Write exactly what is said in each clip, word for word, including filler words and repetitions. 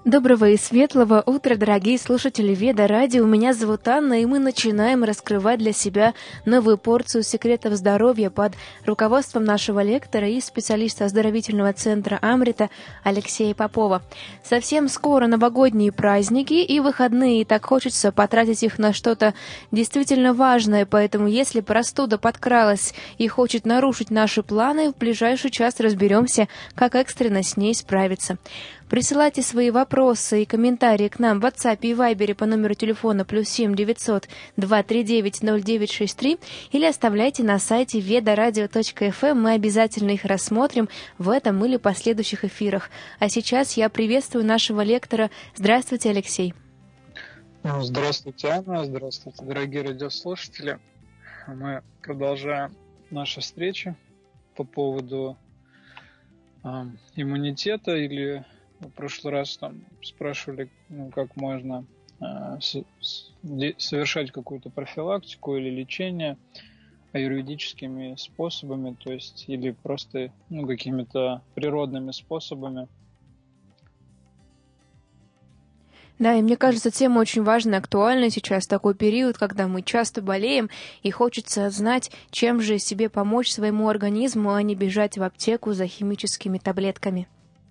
Доброго и светлого утра, дорогие слушатели Веда Радио. Меня зовут Анна, и мы начинаем раскрывать для себя новую порцию секретов здоровья под руководством нашего лектора и специалиста оздоровительного центра Амрита Алексея Попова. Совсем скоро новогодние праздники и выходные, и так хочется потратить их на что-то действительно важное, поэтому если простуда подкралась и хочет нарушить наши планы, в ближайший час разберемся, как экстренно с ней справиться. Присылайте свои вопросы и комментарии к нам в WhatsApp и Viber по номеру телефона плюс семь девятьсот два три девять ноль девять шесть три или оставляйте на сайте ведарадио точка эф эм. Мы обязательно их рассмотрим в этом или последующих эфирах. А сейчас я приветствую нашего лектора. Здравствуйте, Алексей. Здравствуйте, Анна. Здравствуйте, дорогие радиослушатели. Мы продолжаем наши встречи по поводу э, иммунитета или... В прошлый раз там спрашивали, ну, как можно э, с, с, де, совершать какую-то профилактику или лечение аюрведическими способами, то есть или просто ну, какими-то природными способами. Да, и мне кажется, тема очень важная, актуальна сейчас, такой период, когда мы часто болеем, и хочется знать, чем же себе помочь своему организму, а не бежать в аптеку за химическими таблетками.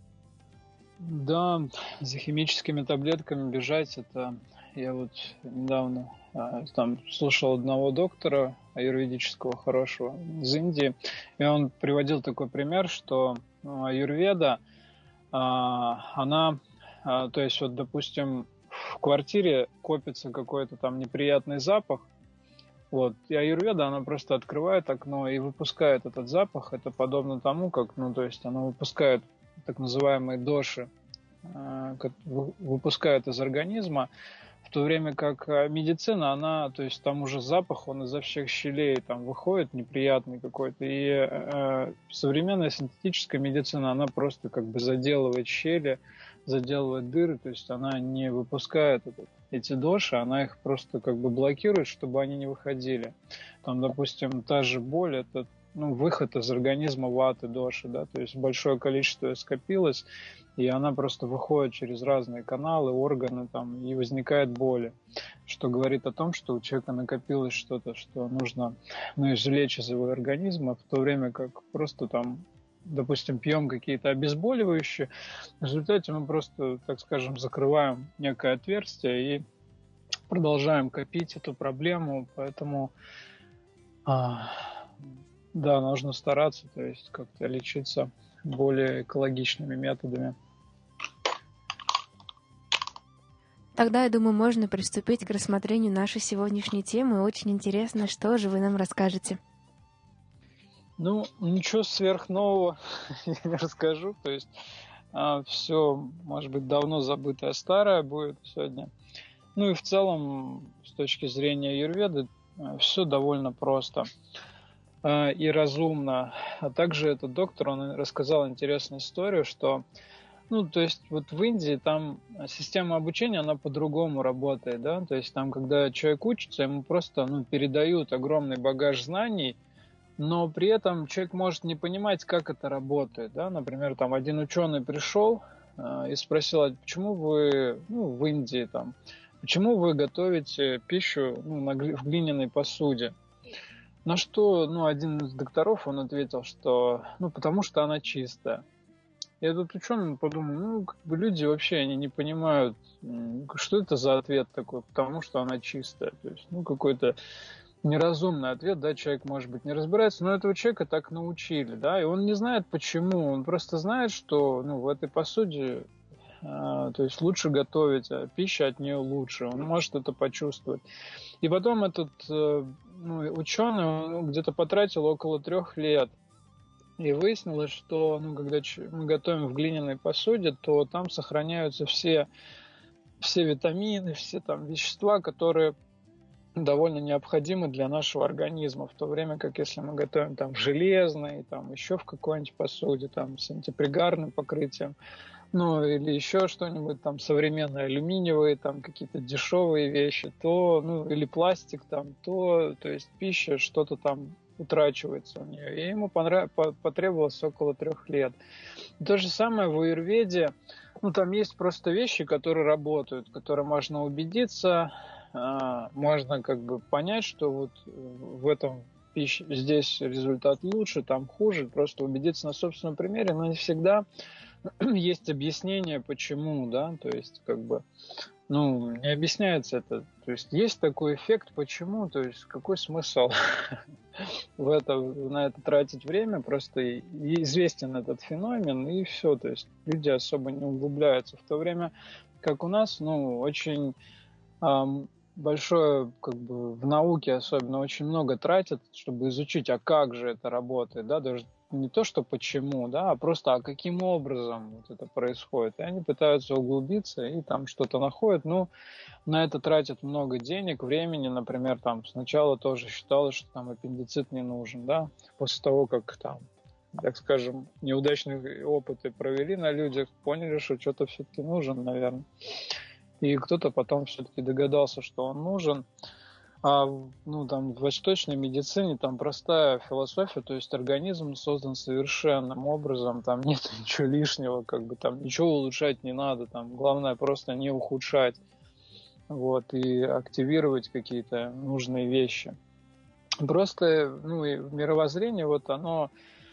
Да, за химическими таблетками бежать, это я вот недавно а, там слушал одного доктора аюрведического хорошего из Индии, и он приводил такой пример, что ну, аюрведа, а, она, а, то есть вот, допустим, в квартире копится какой-то там неприятный запах, вот, и аюрведа, она просто открывает окно и выпускает этот запах, это подобно тому, как, ну, то есть она выпускает так называемые доши, выпускают из организма, в то время как медицина, она, то есть там уже запах, он изо всех щелей там выходит неприятный какой-то, и э, современная синтетическая медицина, она просто как бы заделывает щели, заделывает дыры, то есть она не выпускает этот, эти доши, она их просто как бы блокирует, чтобы они не выходили. Там, допустим, та же боль, это ну, выход из организма ваты, доши, да, то есть большое количество скопилось, и она просто выходит через разные каналы, органы там, и возникает боль, что говорит о том, что у человека накопилось что-то, что нужно ну, извлечь из его организма, в то время как просто там, допустим, пьем какие-то обезболивающие, в результате мы просто, так скажем, закрываем некое отверстие и продолжаем копить эту проблему, поэтому... А... Да, нужно стараться, то есть как-то лечиться более экологичными методами. Тогда, я думаю, можно приступить к рассмотрению нашей сегодняшней темы. Очень интересно, что же вы нам расскажете. Ну, ничего сверхнового я не расскажу. То есть а, все, может быть, давно забытое старое будет сегодня. Ну и в целом, с точки зрения аюрведы, все довольно просто и разумно. А также этот доктор, он рассказал интересную историю, что, ну, то есть вот в Индии там система обучения, она по-другому работает, да, то есть там, когда человек учится, ему просто, ну, передают огромный багаж знаний, но при этом человек может не понимать, как это работает, да, например, там один ученый пришел э, и спросил, а почему вы, ну, в Индии там, почему вы готовите пищу, ну, на, в глиняной посуде? На что, ну, один из докторов, он ответил, что, ну, потому что она чистая. И этот ученый подумал, ну, как бы люди вообще, они не понимают, что это за ответ такой, потому что она чистая. То есть, ну, какой-то неразумный ответ, да, человек, может быть, не разбирается, но этого человека так научили, да, и он не знает почему, он просто знает, что, ну, в этой посуде, э, то есть лучше готовить, а пища от нее лучше, он может это почувствовать. И потом этот э, ну, ученый, он где-то потратил около трех лет, и выяснилось, что, ну, когда мы готовим в глиняной посуде, то там сохраняются все, все витамины, все там вещества, которые довольно необходимы для нашего организма, в то время как если мы готовим там в железной, там еще в какой-нибудь посуде, там с антипригарным покрытием, ну или еще что-нибудь там современное, алюминиевые, там какие-то дешевые вещи, то, ну или пластик там, то, то есть пища, что-то там утрачивается у нее. И ему понрав... потребовалось около трех лет. И то же самое в аюрведе. Ну, там есть просто вещи, которые работают, которые можно убедиться, можно как бы понять, что вот в этом пище, здесь результат лучше, там хуже, просто убедиться на собственном примере, но не всегда есть объяснение, почему, да, то есть как бы, ну, не объясняется это, то есть есть такой эффект, почему, то есть какой смысл в это, на это тратить время, просто известен этот феномен, и все, то есть люди особо не углубляются, в то время как у нас, ну, очень эм, большое, как бы, в науке особенно очень много тратят, чтобы изучить, а как же это работает, да, даже не то, что почему, да, а просто, а каким образом вот это происходит. И они пытаются углубиться и там что-то находят, ну, на это тратят много денег, времени, например, там сначала тоже считалось, что там аппендицит не нужен, да, после того, как там, так скажем, неудачные опыты провели на людях, поняли, что что-то все-таки нужен, наверное. И кто-то потом все-таки догадался, что он нужен. А ну, там, в восточной медицине там простая философия, то есть организм создан совершенным образом, там нет ничего лишнего, как бы там ничего улучшать не надо, там главное просто не ухудшать, вот, и активировать какие-то нужные вещи. Просто, ну, и мировоззрение, вот оно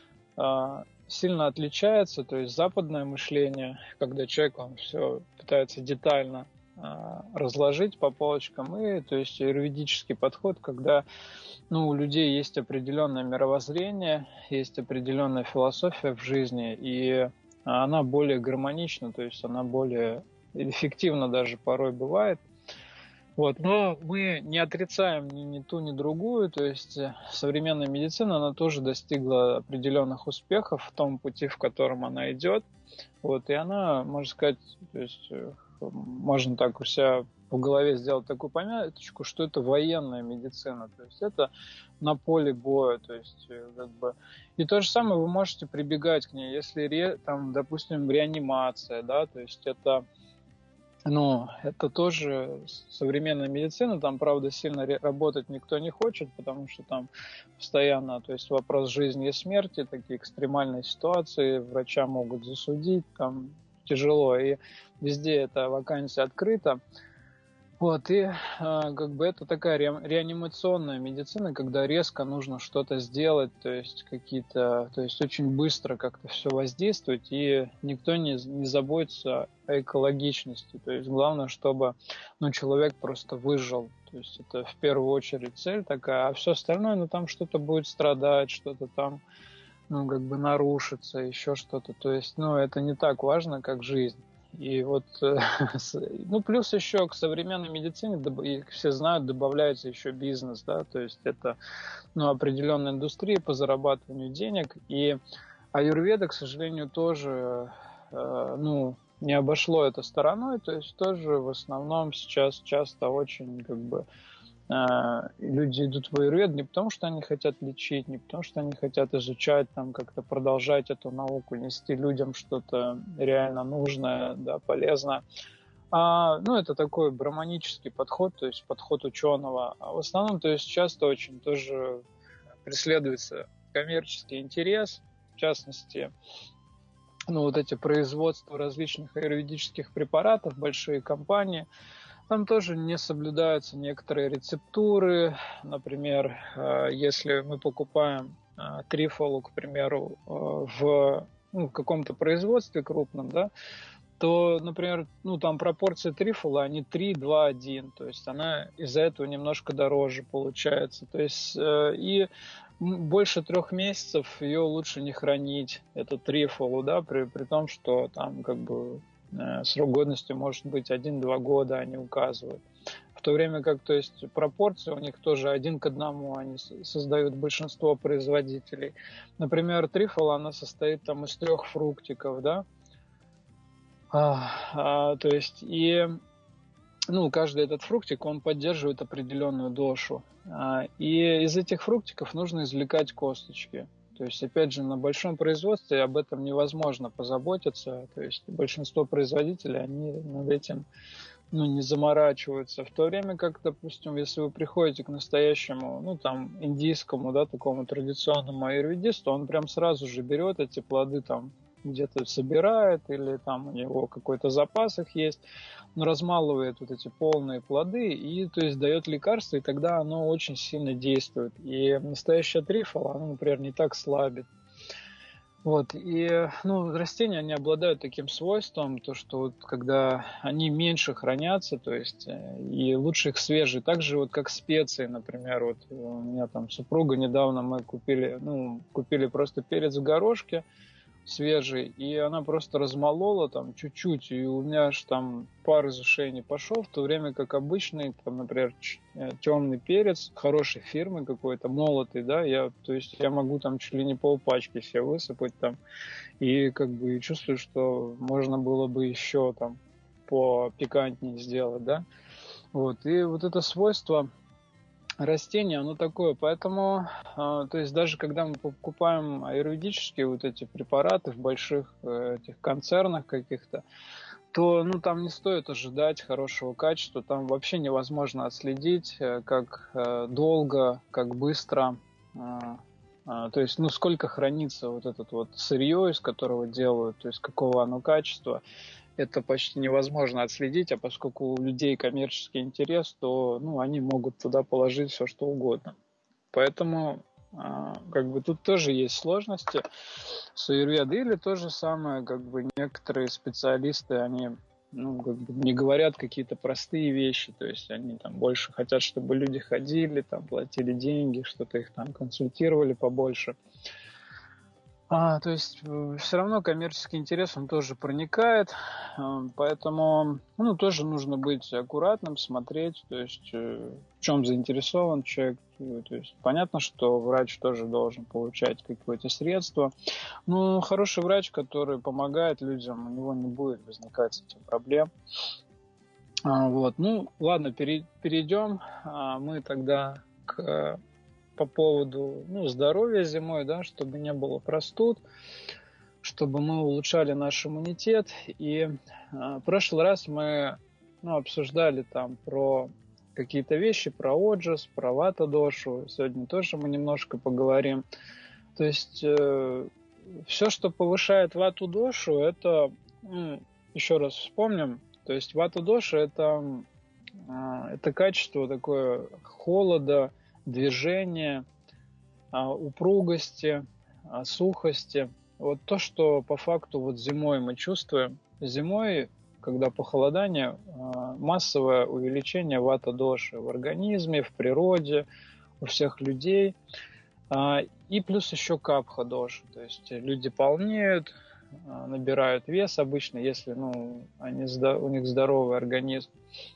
а, сильно отличается, то есть западное мышление, когда человек, он все пытается детально разложить по полочкам, и то есть аюрведический подход, когда, ну, у людей есть определенное мировоззрение, есть определенная философия в жизни, и она более гармонична, то есть она более эффективна даже порой бывает. Вот. Но мы не отрицаем ни, ни ту, ни другую, то есть современная медицина, она тоже достигла определенных успехов в том пути, в котором она идет, вот, и она, можно сказать, то есть можно так у себя в голове сделать такую пометочку, что это военная медицина, то есть это на поле боя, то есть как бы и то же самое вы можете прибегать к ней, если там, допустим, реанимация, да, то есть это, ну, это тоже современная медицина, там, правда, сильно работать никто не хочет, потому что там постоянно, то есть вопрос жизни и смерти, такие экстремальные ситуации, врача могут засудить, там тяжело, и везде эта вакансия открыта. Вот, и э, как бы это такая ре, реанимационная медицина, когда резко нужно что-то сделать, то есть какие-то, то есть очень быстро как-то все воздействовать, и никто не, не заботится о экологичности. То есть главное, чтобы, ну, человек просто выжил. То есть это в первую очередь цель такая, а все остальное, ну, там что-то будет страдать, что-то там, ну, как бы нарушится, еще что-то. То есть, ну, это не так важно, как жизнь. И вот, ну, плюс еще к современной медицине, все знают, добавляется еще бизнес, да, то есть это, ну, определенная индустрия по зарабатыванию денег, и аюрведа, к сожалению, тоже, ну, не обошло это стороной, то есть тоже в основном сейчас часто очень, как бы, люди идут в аюрведу не потому, что они хотят лечить, не потому, что они хотят изучать, там, как-то продолжать эту науку, нести людям что-то реально нужное, да, полезное. А, ну, это такой брахманический подход, то есть подход ученого. А в основном, то есть часто очень тоже преследуется коммерческий интерес, в частности, ну, вот эти производства различных аюрведических препаратов, большие компании, там тоже не соблюдаются некоторые рецептуры. Например, если мы покупаем трифолу, к примеру, в, ну, в каком-то производстве крупном, да, то, например, ну, там пропорции трифола, они три, два, один. То есть она из-за этого немножко дороже получается. То есть и больше трех месяцев ее лучше не хранить, эту трифолу, да, при, при том, что там как бы срок годности может быть один-два года, они указывают. В то время как, то есть, пропорции у них тоже один к одному, они создают большинство производителей. Например, трифола, она состоит там из трех фруктиков, да, а, а, то есть, и, ну, каждый этот фруктик, он поддерживает определенную дошу. А, и из этих фруктиков нужно извлекать косточки. То есть, опять же, на большом производстве об этом невозможно позаботиться. То есть большинство производителей, они над этим, ну, не заморачиваются. В то время как, допустим, если вы приходите к настоящему, ну, там, индийскому, да, такому традиционному аюрведисту, он прям сразу же берет эти плоды там где-то собирает, или там у него какой-то запас их есть, но размалывает вот эти полные плоды и, то есть, дает лекарство, и тогда оно очень сильно действует. И настоящая трифола, оно, например, не так слабит. Вот, и, ну, растения, они обладают таким свойством, то, что вот когда они меньше хранятся, то есть, и лучше их свежие, так же вот как специи, например, вот у меня там супруга недавно мы купили, ну, купили просто перец в горошке свежий, и она просто размолола там чуть-чуть, и у меня аж там пар из ушей не пошел, в то время как обычный, там, например, темный перец хорошей фирмы какой-то, молотый, да, я, то есть я могу там чуть ли не полпачки себе высыпать там, и как бы чувствую, что можно было бы еще там попикантнее сделать, да, вот, и вот это свойство растение, оно такое, поэтому, э, то есть даже когда мы покупаем аюрведические вот эти препараты в больших э, этих концернах каких-то, то, ну, там не стоит ожидать хорошего качества, там вообще невозможно отследить, э, как э, долго, как быстро, э, э, то есть, ну, сколько хранится вот этот вот сырье, из которого делают, то есть какого оно качества. Это почти невозможно отследить, а поскольку у людей коммерческий интерес, то, ну, они могут туда положить все, что угодно. Поэтому как бы тут тоже есть сложности с аюрведой, или то же самое, как бы некоторые специалисты, они, ну, как бы не говорят какие-то простые вещи, то есть они там больше хотят, чтобы люди ходили, там платили деньги, что-то их там консультировали побольше. А, то есть все равно коммерческий интерес, он тоже проникает, поэтому, ну, тоже нужно быть аккуратным, смотреть, то есть в чем заинтересован человек. То есть понятно, что врач тоже должен получать какое-то средство, но хороший врач, который помогает людям, у него не будет возникать с этим проблем. Вот, ну, ладно, перейдем мы тогда к... по поводу, ну, здоровья зимой, да, чтобы не было простуд, чтобы мы улучшали наш иммунитет. И э, в прошлый раз мы, ну, обсуждали там про какие-то вещи, про оджас, про вата-дошу. Сегодня тоже мы немножко поговорим. То есть э, все, что повышает вату-дошу, это, ну, еще раз вспомним, то есть вата-доша это, э, это качество такое холода, движения, упругости, сухости. Вот то, что по факту вот зимой мы чувствуем. Зимой, когда похолодание, массовое увеличение вата-доши в организме, в природе, у всех людей. И плюс еще капха-доша. То есть люди полнеют, набирают вес обычно, если, ну, они, у них здоровый организм.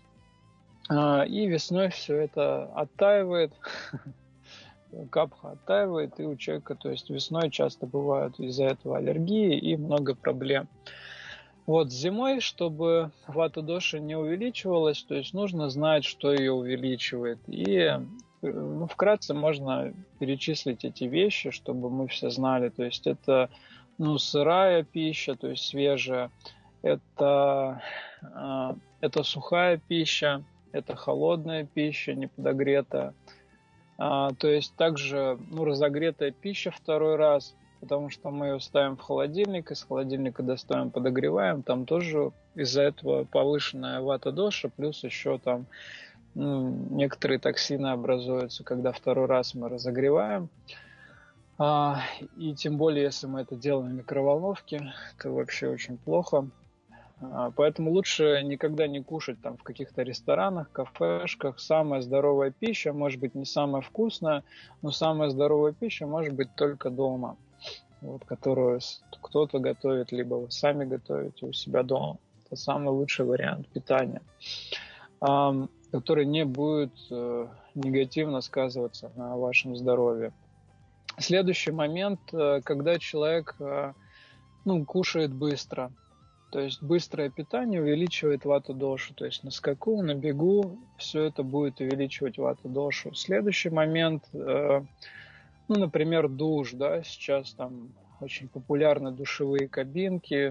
И весной все это оттаивает, капха оттаивает, и у человека, то есть весной часто бывают из-за этого аллергии и много проблем. Вот зимой, чтобы вата-доша не увеличивалась, то есть нужно знать, что ее увеличивает. И, ну, вкратце можно перечислить эти вещи, чтобы мы все знали. То есть это, ну, сырая пища, то есть свежая, это, это сухая пища, это холодная пища, не подогретая. А, то есть также, ну, разогретая пища второй раз, потому что мы ее ставим в холодильник, из холодильника достаем, подогреваем, там тоже из-за этого повышенная вата-доша, плюс еще там, ну, некоторые токсины образуются, когда второй раз мы разогреваем. А, и тем более, если мы это делаем в микроволновке, это вообще очень плохо. Поэтому лучше никогда не кушать там в каких-то ресторанах, кафешках. Самая здоровая пища может быть не самая вкусная, но самая здоровая пища может быть только дома, вот, которую кто-то готовит, либо вы сами готовите у себя дома. Это самый лучший вариант питания, который не будет негативно сказываться на вашем здоровье. Следующий момент, когда человек, ну, кушает быстро. То есть быстрое питание увеличивает вата-дошу. То есть на скаку, на бегу все это будет увеличивать вата-дошу. Следующий момент, э, ну, например, душ. Да, сейчас там очень популярны душевые кабинки.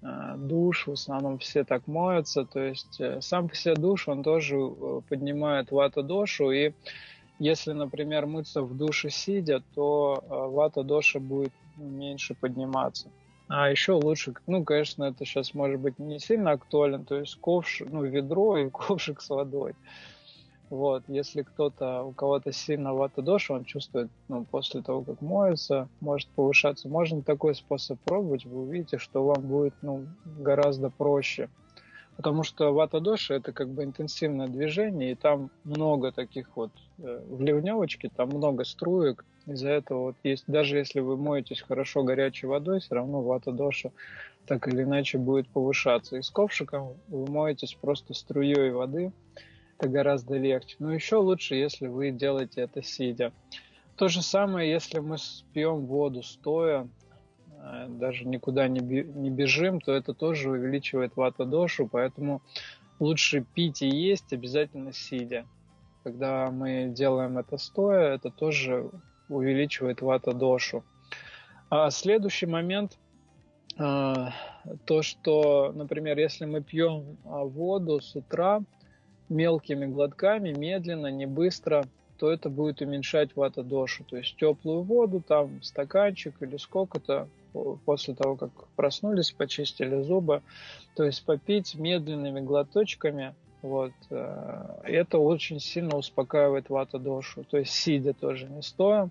душ, в основном все так моются, то есть сам по себе душ, он тоже поднимает вата-дошу, и если, например, мыться в душе сидя, то вата-доша будет меньше подниматься. А еще лучше, ну, конечно, это сейчас может быть не сильно актуально, то есть ковш, ну, ведро и ковшик с водой. Вот, если кто-то, у кого-то сильно вата-доша, он чувствует, ну, после того, как моется, может повышаться. Можно такой способ пробовать, вы увидите, что вам будет, ну, гораздо проще. Потому что вата-доша – это как бы интенсивное движение, и там много таких вот, в ливневочке там много струек. Из-за этого вот есть, даже если вы моетесь хорошо горячей водой, все равно вата-доша так или иначе будет повышаться. И с ковшиком вы моетесь просто струей воды, это гораздо легче. Но еще лучше, если вы делаете это сидя. То же самое, если мы пьем воду стоя, даже никуда не бежим, то это тоже увеличивает вата-дошу, поэтому лучше пить и есть обязательно сидя. Когда мы делаем это стоя, это тоже увеличивает вата-дошу. А следующий момент, то, что, например, если мы пьем воду с утра мелкими глотками, медленно, не быстро, то это будет уменьшать вата-дошу. То есть теплую воду, там стаканчик или сколько-то, после того, как проснулись, почистили зубы, то есть попить медленными глоточками, вот, это очень сильно успокаивает вата-дошу, то есть сидя тоже, не стоя.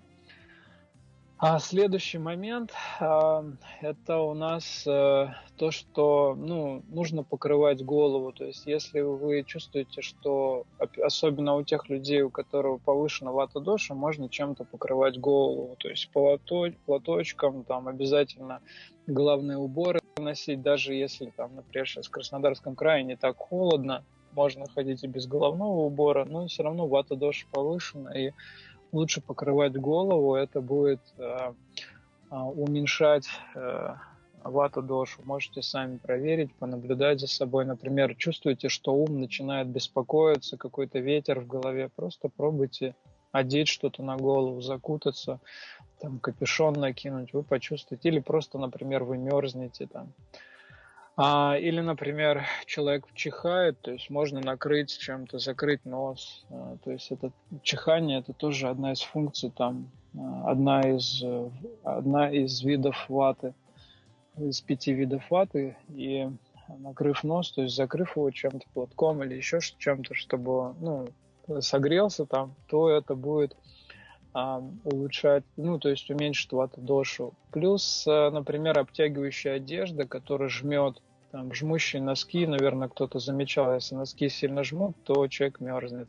А следующий момент – это у нас то, что, ну, нужно покрывать голову. То есть если вы чувствуете, что, особенно у тех людей, у которых повышена вата-доша, можно чем-то покрывать голову. То есть платочком, там обязательно головные уборы носить, даже если, там, например, сейчас в Краснодарском крае не так холодно, можно ходить и без головного убора, но все равно вата-доша повышена, и лучше покрывать голову, это будет э, уменьшать э, вата-дошу. Можете сами проверить, понаблюдать за собой. Например, чувствуете, что ум начинает беспокоиться, какой-то ветер в голове, просто пробуйте одеть что-то на голову, закутаться, там, капюшон накинуть, вы почувствуете. Или просто, например, вы мерзнете там. А, или, например, человек чихает, то есть можно накрыть чем-то, закрыть нос. А, то есть это чихание, это тоже одна из функций, там, одна из, одна из видов ваты, из пяти видов ваты. И накрыв нос, то есть закрыв его чем-то, платком или еще чем-то, чтобы, ну, согрелся там, то это будет улучшать, ну, то есть уменьшить вата-дошу. Плюс, например, обтягивающая одежда, которая жмет, там, жмущие носки, наверное, кто-то замечал, если носки сильно жмут, то человек мерзнет.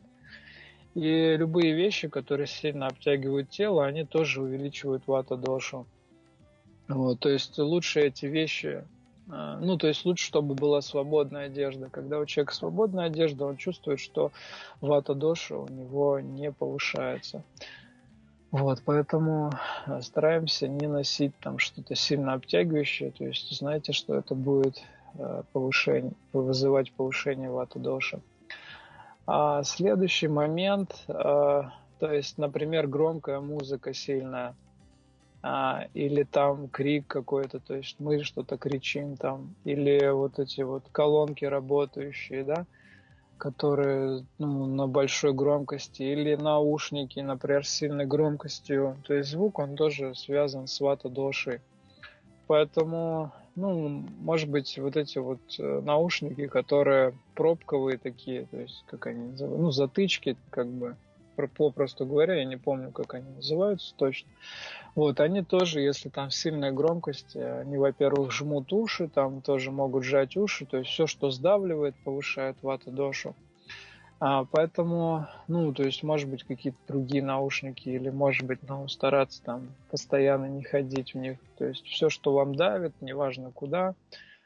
И любые вещи, которые сильно обтягивают тело, они тоже увеличивают вата-дошу. Вот, то есть лучше эти вещи, ну, то есть лучше, чтобы была свободная одежда. Когда у человека свободная одежда, он чувствует, что вата-доша у него не повышается. Вот, поэтому стараемся не носить там что-то сильно обтягивающее, то есть знаете, что это будет повышение, вызывать повышение вата-доши. А следующий момент, то есть, например, громкая музыка сильная, или там крик какой-то, то есть мы что-то кричим там, или вот эти вот колонки работающие, да, которые, ну, на большой громкости, или наушники, например, с сильной громкостью. То есть звук, он тоже связан с вата-дошей. Поэтому, ну, может быть, вот эти вот наушники, которые пробковые такие, то есть, как они называются, ну, затычки, как бы, попросту говоря, я не помню, как они называются точно. Вот, они тоже, если там сильная громкость, они, во-первых, жмут уши, там тоже могут сжать уши, то есть все, что сдавливает, повышает вата-дошу. А, поэтому, ну, то есть, может быть, какие-то другие наушники, или, может быть, ну, стараться там постоянно не ходить в них. То есть все, что вам давит, неважно куда,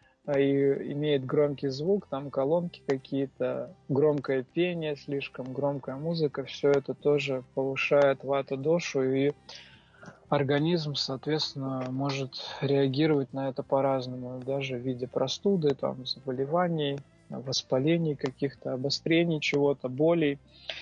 и имеет громкий звук, там колонки какие-то, громкое пение слишком, громкая музыка, все это тоже повышает вата-дошу, и организм, соответственно, может реагировать на это по-разному, даже в виде простуды, там, заболеваний, воспалений каких-то, обострений чего-то, болей.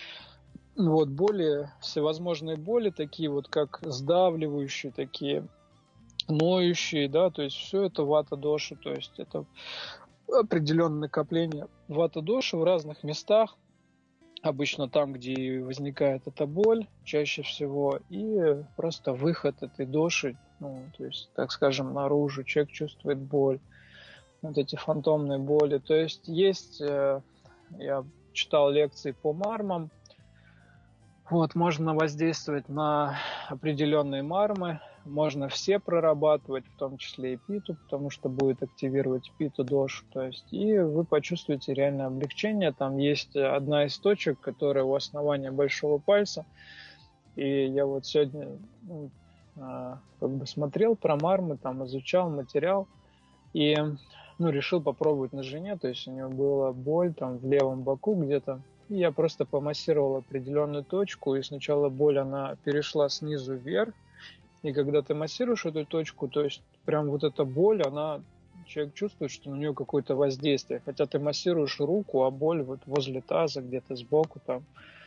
Вот боли, всевозможные боли, такие вот как сдавливающие, такие ноющие, да, то есть все это вата-доши, то есть это определенное накопление вата-доши в разных местах, обычно там, где возникает эта боль, чаще всего, и просто выход этой доши, ну, то есть, так скажем, наружу, человек чувствует боль, вот эти фантомные боли, то есть есть, я читал лекции по мармам, вот, можно воздействовать на определенные мармы, можно все прорабатывать, в том числе и питу, потому что будет активировать питу-дошу, то есть, и вы почувствуете реальное облегчение. Там есть одна из точек, которая у основания большого пальца, и я вот сегодня ну, как бы смотрел про мармы, там изучал материал, и ну, решил попробовать на жене, то есть у нее была боль там в левом боку где-то, и я просто помассировал определенную точку, и сначала боль, она перешла снизу вверх, и когда ты массируешь эту точку, то есть прям вот эта боль, она, человек чувствует, что на нее какое-то воздействие, хотя ты массируешь руку, а боль вот возле таза, где-то сбоку там,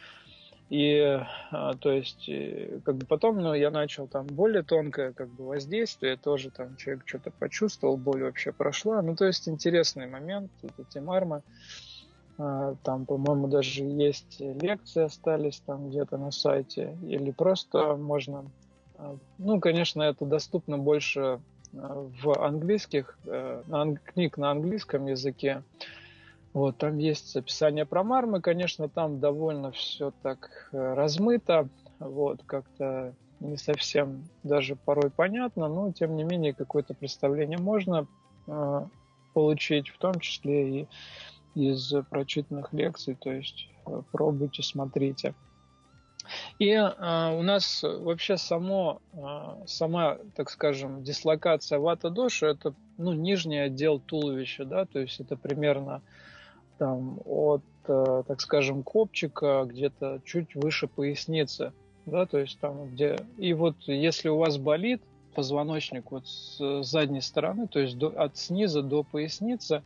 и а, то есть как бы потом, ну, я начал там более тонкое как бы воздействие, тоже там человек что-то почувствовал, боль вообще прошла, ну, то есть интересный момент, вот эти мармы. Там, по-моему, даже есть лекции остались там где-то на сайте, или просто можно, ну, конечно, это доступно больше в английских, книг на английском языке. Вот, там есть описание про мармы, конечно, там довольно все так размыто, вот, как-то не совсем даже порой понятно, но, тем не менее, какое-то представление можно получить, в том числе и из прочитанных лекций, то есть пробуйте, смотрите. И э, у нас вообще само, э, сама, так скажем, дислокация вата-доши, это ну, нижний отдел туловища, да, то есть это примерно там от, э, так скажем, копчика где-то чуть выше поясницы, да, то есть там где... И вот если у вас болит позвоночник вот с задней стороны, то есть до, от снизу до поясницы,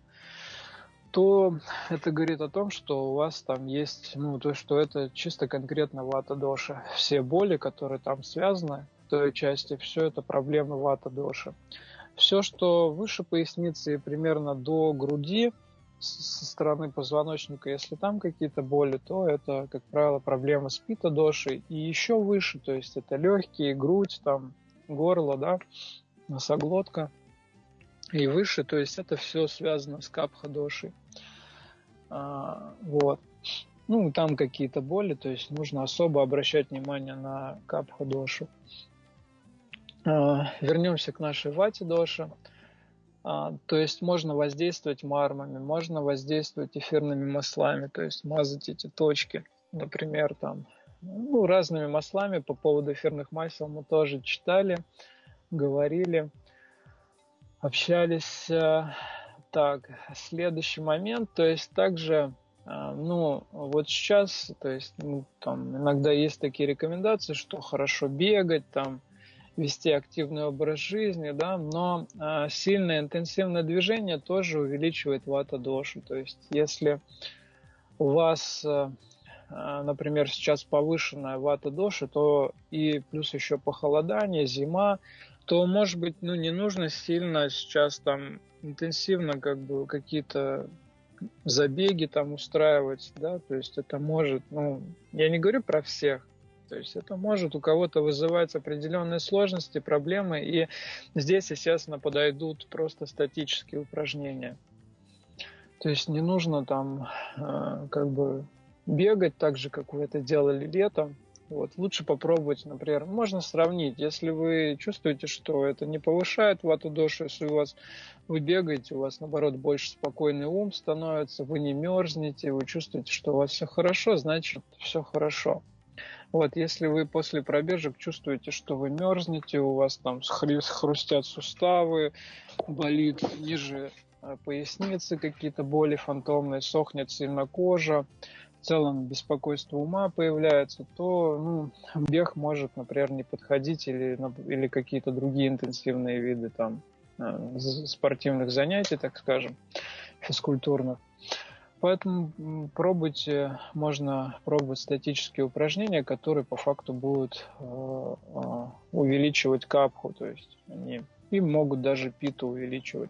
то это говорит о том, что у вас там есть, ну, то, что это чисто конкретно вата-доши. Все боли, которые там связаны в той части, все это проблемы вата-доши. Все, что выше поясницы и примерно до груди, со стороны позвоночника, если там какие-то боли, то это, как правило, проблемы с пита-дошей. И еще выше, то есть это легкие, грудь, там, горло, да, носоглотка. И выше, то есть это все связано с капха-дошей. А, вот. Ну, там какие-то боли, то есть нужно особо обращать внимание на капха-дошу. А, вернемся к нашей вате-доше. А, то есть можно воздействовать мармами, можно воздействовать эфирными маслами, то есть мазать эти точки, например, там, ну, разными маслами. По поводу эфирных масел мы тоже читали, говорили, общались. Так, следующий момент, то есть также, ну, вот сейчас, то есть, ну, там иногда есть такие рекомендации, что хорошо бегать, там, вести активный образ жизни, да, но а, сильное интенсивное движение тоже увеличивает вата-дошу. То есть, если у вас, а, например, сейчас повышенная вата-доша, то и плюс еще похолодание, зима, то, может быть, ну, не нужно сильно сейчас там интенсивно как бы какие-то забеги там устраивать, да, то есть это может, ну, я не говорю про всех, то есть это может у кого-то вызывать определенные сложности, проблемы, и здесь, естественно, подойдут просто статические упражнения. То есть не нужно там э, как бы бегать так же, как вы это делали летом. Вот. Лучше попробовать, например, можно сравнить, если вы чувствуете, что это не повышает вату-дошу, если у вас вы бегаете, у вас наоборот больше спокойный ум становится, вы не мерзнете, вы чувствуете, что у вас все хорошо, значит все хорошо. Вот, если вы после пробежек чувствуете, что вы мерзнете, у вас там хрустят суставы, болит ниже поясницы, какие-то боли фантомные, сохнет сильно кожа, в целом беспокойство ума появляется, то ну, бег может, например, не подходить или, или какие-то другие интенсивные виды там, спортивных занятий, так скажем, физкультурных. Поэтому пробуйте, можно пробовать статические упражнения, которые по факту будут э, э, увеличивать капху, то есть они и могут даже питу увеличивать.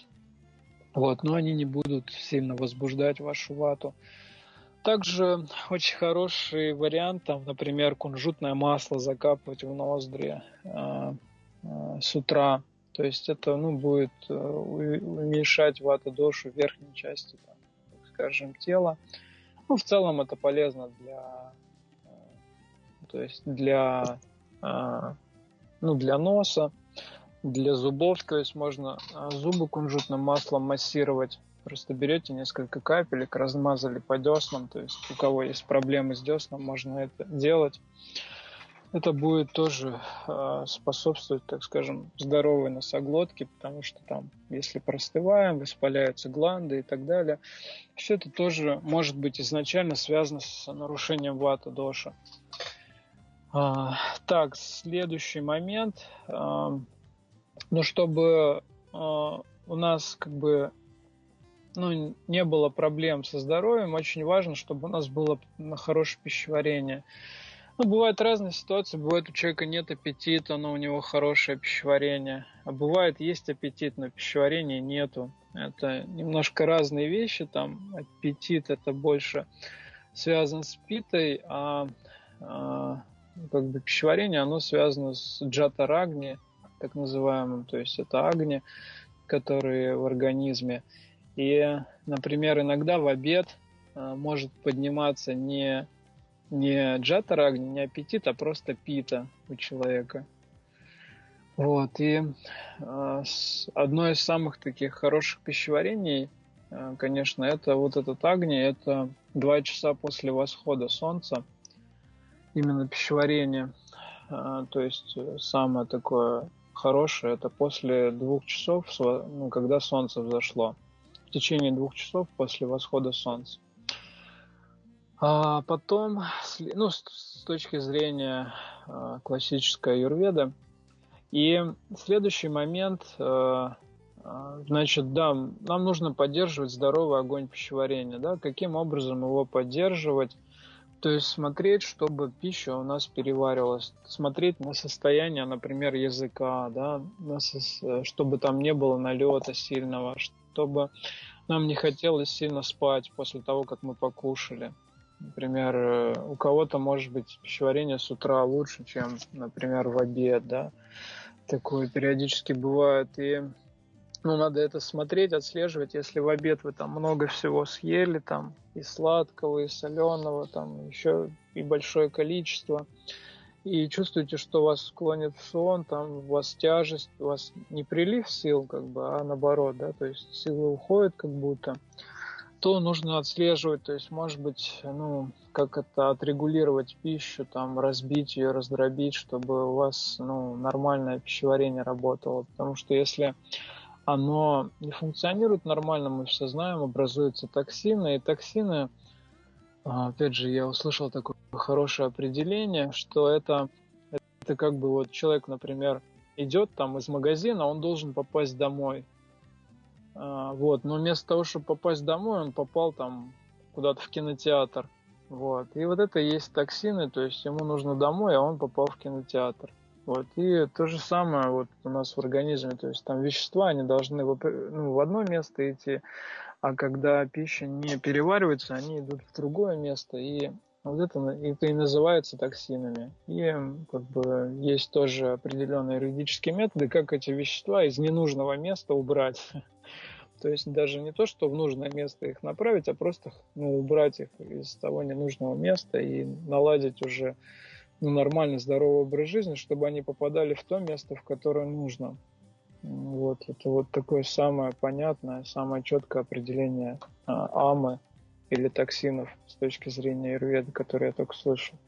Вот, но они не будут сильно возбуждать вашу вату. Также очень хороший вариант, там, например, кунжутное масло закапывать в ноздри э, э, с утра. То есть это, ну, будет э, уменьшать вата-дошу в верхней части, там, так скажем, тела. Ну, в целом это полезно для, э, то есть для, э, ну, для носа, для зубов. То есть можно зубы кунжутным маслом массировать. Просто берете несколько капелек, размазали по деснам. То есть у кого есть проблемы с деснам, можно это делать. Это будет тоже э, способствовать, так скажем, здоровой носоглотке, потому что там, если простываем, воспаляются гланды и так далее, все это тоже может быть изначально связано с нарушением вата-доши. А, так, следующий момент. А, ну, чтобы а, у нас как бы ну, не было проблем со здоровьем, очень важно, чтобы у нас было хорошее пищеварение. Ну, бывают разные ситуации. Бывает, у человека нет аппетита, но у него хорошее пищеварение. А бывает, есть аппетит, но пищеварения нету. Это немножко разные вещи. Там аппетит это больше связан с питой, а, а как бы пищеварение, оно связано с джата-рагни, так называемым. То есть это агни, которые в организме. И, например, иногда в обед а, может подниматься не не джата-рагни, не аппетит, а просто пита у человека. Вот. И э, одно из самых таких хороших пищеварений, э, конечно, это вот этот агни, это два часа после восхода солнца. Именно пищеварение. Э, то есть самое такое хорошее, это после двух часов, ну, когда солнце взошло. В течение двух часов после восхода солнца. А потом, ну, с точки зрения э, классической аюрведы, и следующий момент, э, э, значит, да, нам нужно поддерживать здоровый огонь пищеварения, да, каким образом его поддерживать, то есть смотреть, чтобы пища у нас переваривалась, смотреть на состояние, например, языка, да, на со- чтобы там не было налета сильного, чтобы нам не хотелось сильно спать после того, как мы покушали. Например, у кого-то может быть пищеварение с утра лучше, чем, например, в обед, да. Такое периодически бывает. И ну, надо это смотреть, отслеживать. Если в обед вы там много всего съели, там и сладкого, и соленого, там еще и большое количество, и чувствуете, что вас клонит в сон, там у вас тяжесть, у вас не прилив сил, как бы, а наоборот, да, то есть силы уходят как будто, то нужно отслеживать, то есть, может быть, ну, как это, отрегулировать пищу, там, разбить ее, раздробить, чтобы у вас, ну, нормальное пищеварение работало, потому что если оно не функционирует нормально, мы все знаем, образуются токсины, и токсины, опять же, я услышал такое хорошее определение, что это, это как бы вот человек, например, идет там из магазина, он должен попасть домой. Вот, но вместо того, чтобы попасть домой, он попал там куда-то в кинотеатр. Вот. И вот это и есть токсины, то есть ему нужно домой, а он попал в кинотеатр. Вот. И то же самое вот у нас в организме, то есть там вещества, они должны в, ну, в одно место идти, а когда пища не переваривается, они идут в другое место, и вот это, это и называется токсинами. И как бы есть тоже определенные юридические методы, как эти вещества из ненужного места убрать. То есть даже не то, что в нужное место их направить, а просто ну, убрать их из того ненужного места и наладить уже ну, нормальный здоровый образ жизни, чтобы они попадали в то место, в которое нужно. Вот, это вот такое самое понятное, самое четкое определение а, амы или токсинов с точки зрения аюрведы, которое я только слышал.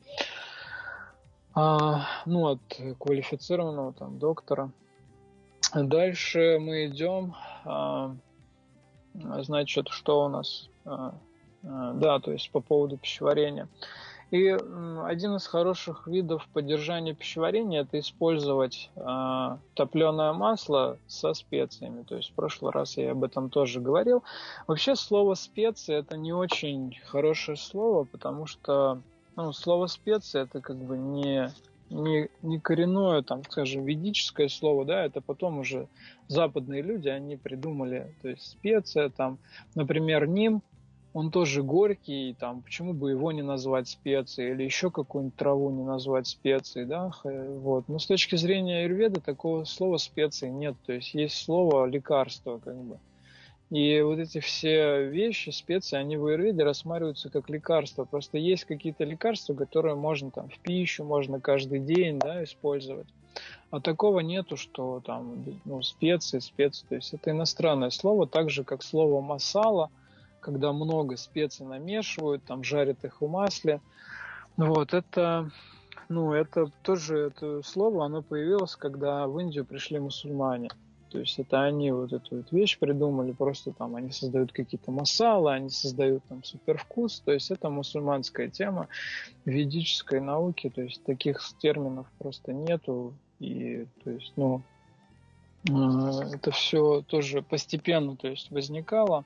А, ну, от квалифицированного там доктора. Дальше мы идем. А, значит, что у нас? А, а, да, то есть по поводу пищеварения. И один из хороших видов поддержания пищеварения – это использовать э, топленое масло со специями. То есть в прошлый раз я об этом тоже говорил. Вообще слово «специи» – это не очень хорошее слово, потому что ну, слово «специи» – это как бы не, не, не коренное, там, скажем, ведическое слово, да, это потом уже западные люди, они придумали, то есть специя, там, например, ним, он тоже горький, там, почему бы его не назвать специей, или еще какую-нибудь траву не назвать специей, да, вот. Но с точки зрения аюрведы такого слова специи нет, то есть есть слово лекарство, как бы. И вот эти все вещи, специи, они в аюрведе рассматриваются как лекарства. Просто есть какие-то лекарства, которые можно там в пищу, можно каждый день, да, использовать. А такого нету, что там, ну, специи, специи. То есть это иностранное слово, так же, как слово масала, когда много специй намешивают, там жарят их в масле. Вот, это, ну, это тоже это слово, оно появилось, когда в Индию пришли мусульмане. То есть это они вот эту вот вещь придумали, просто там они создают какие-то масалы, они создают там супервкус, то есть это мусульманская тема в ведической науке, то есть таких терминов просто нету, и то есть, ну, это все тоже постепенно, то есть возникало.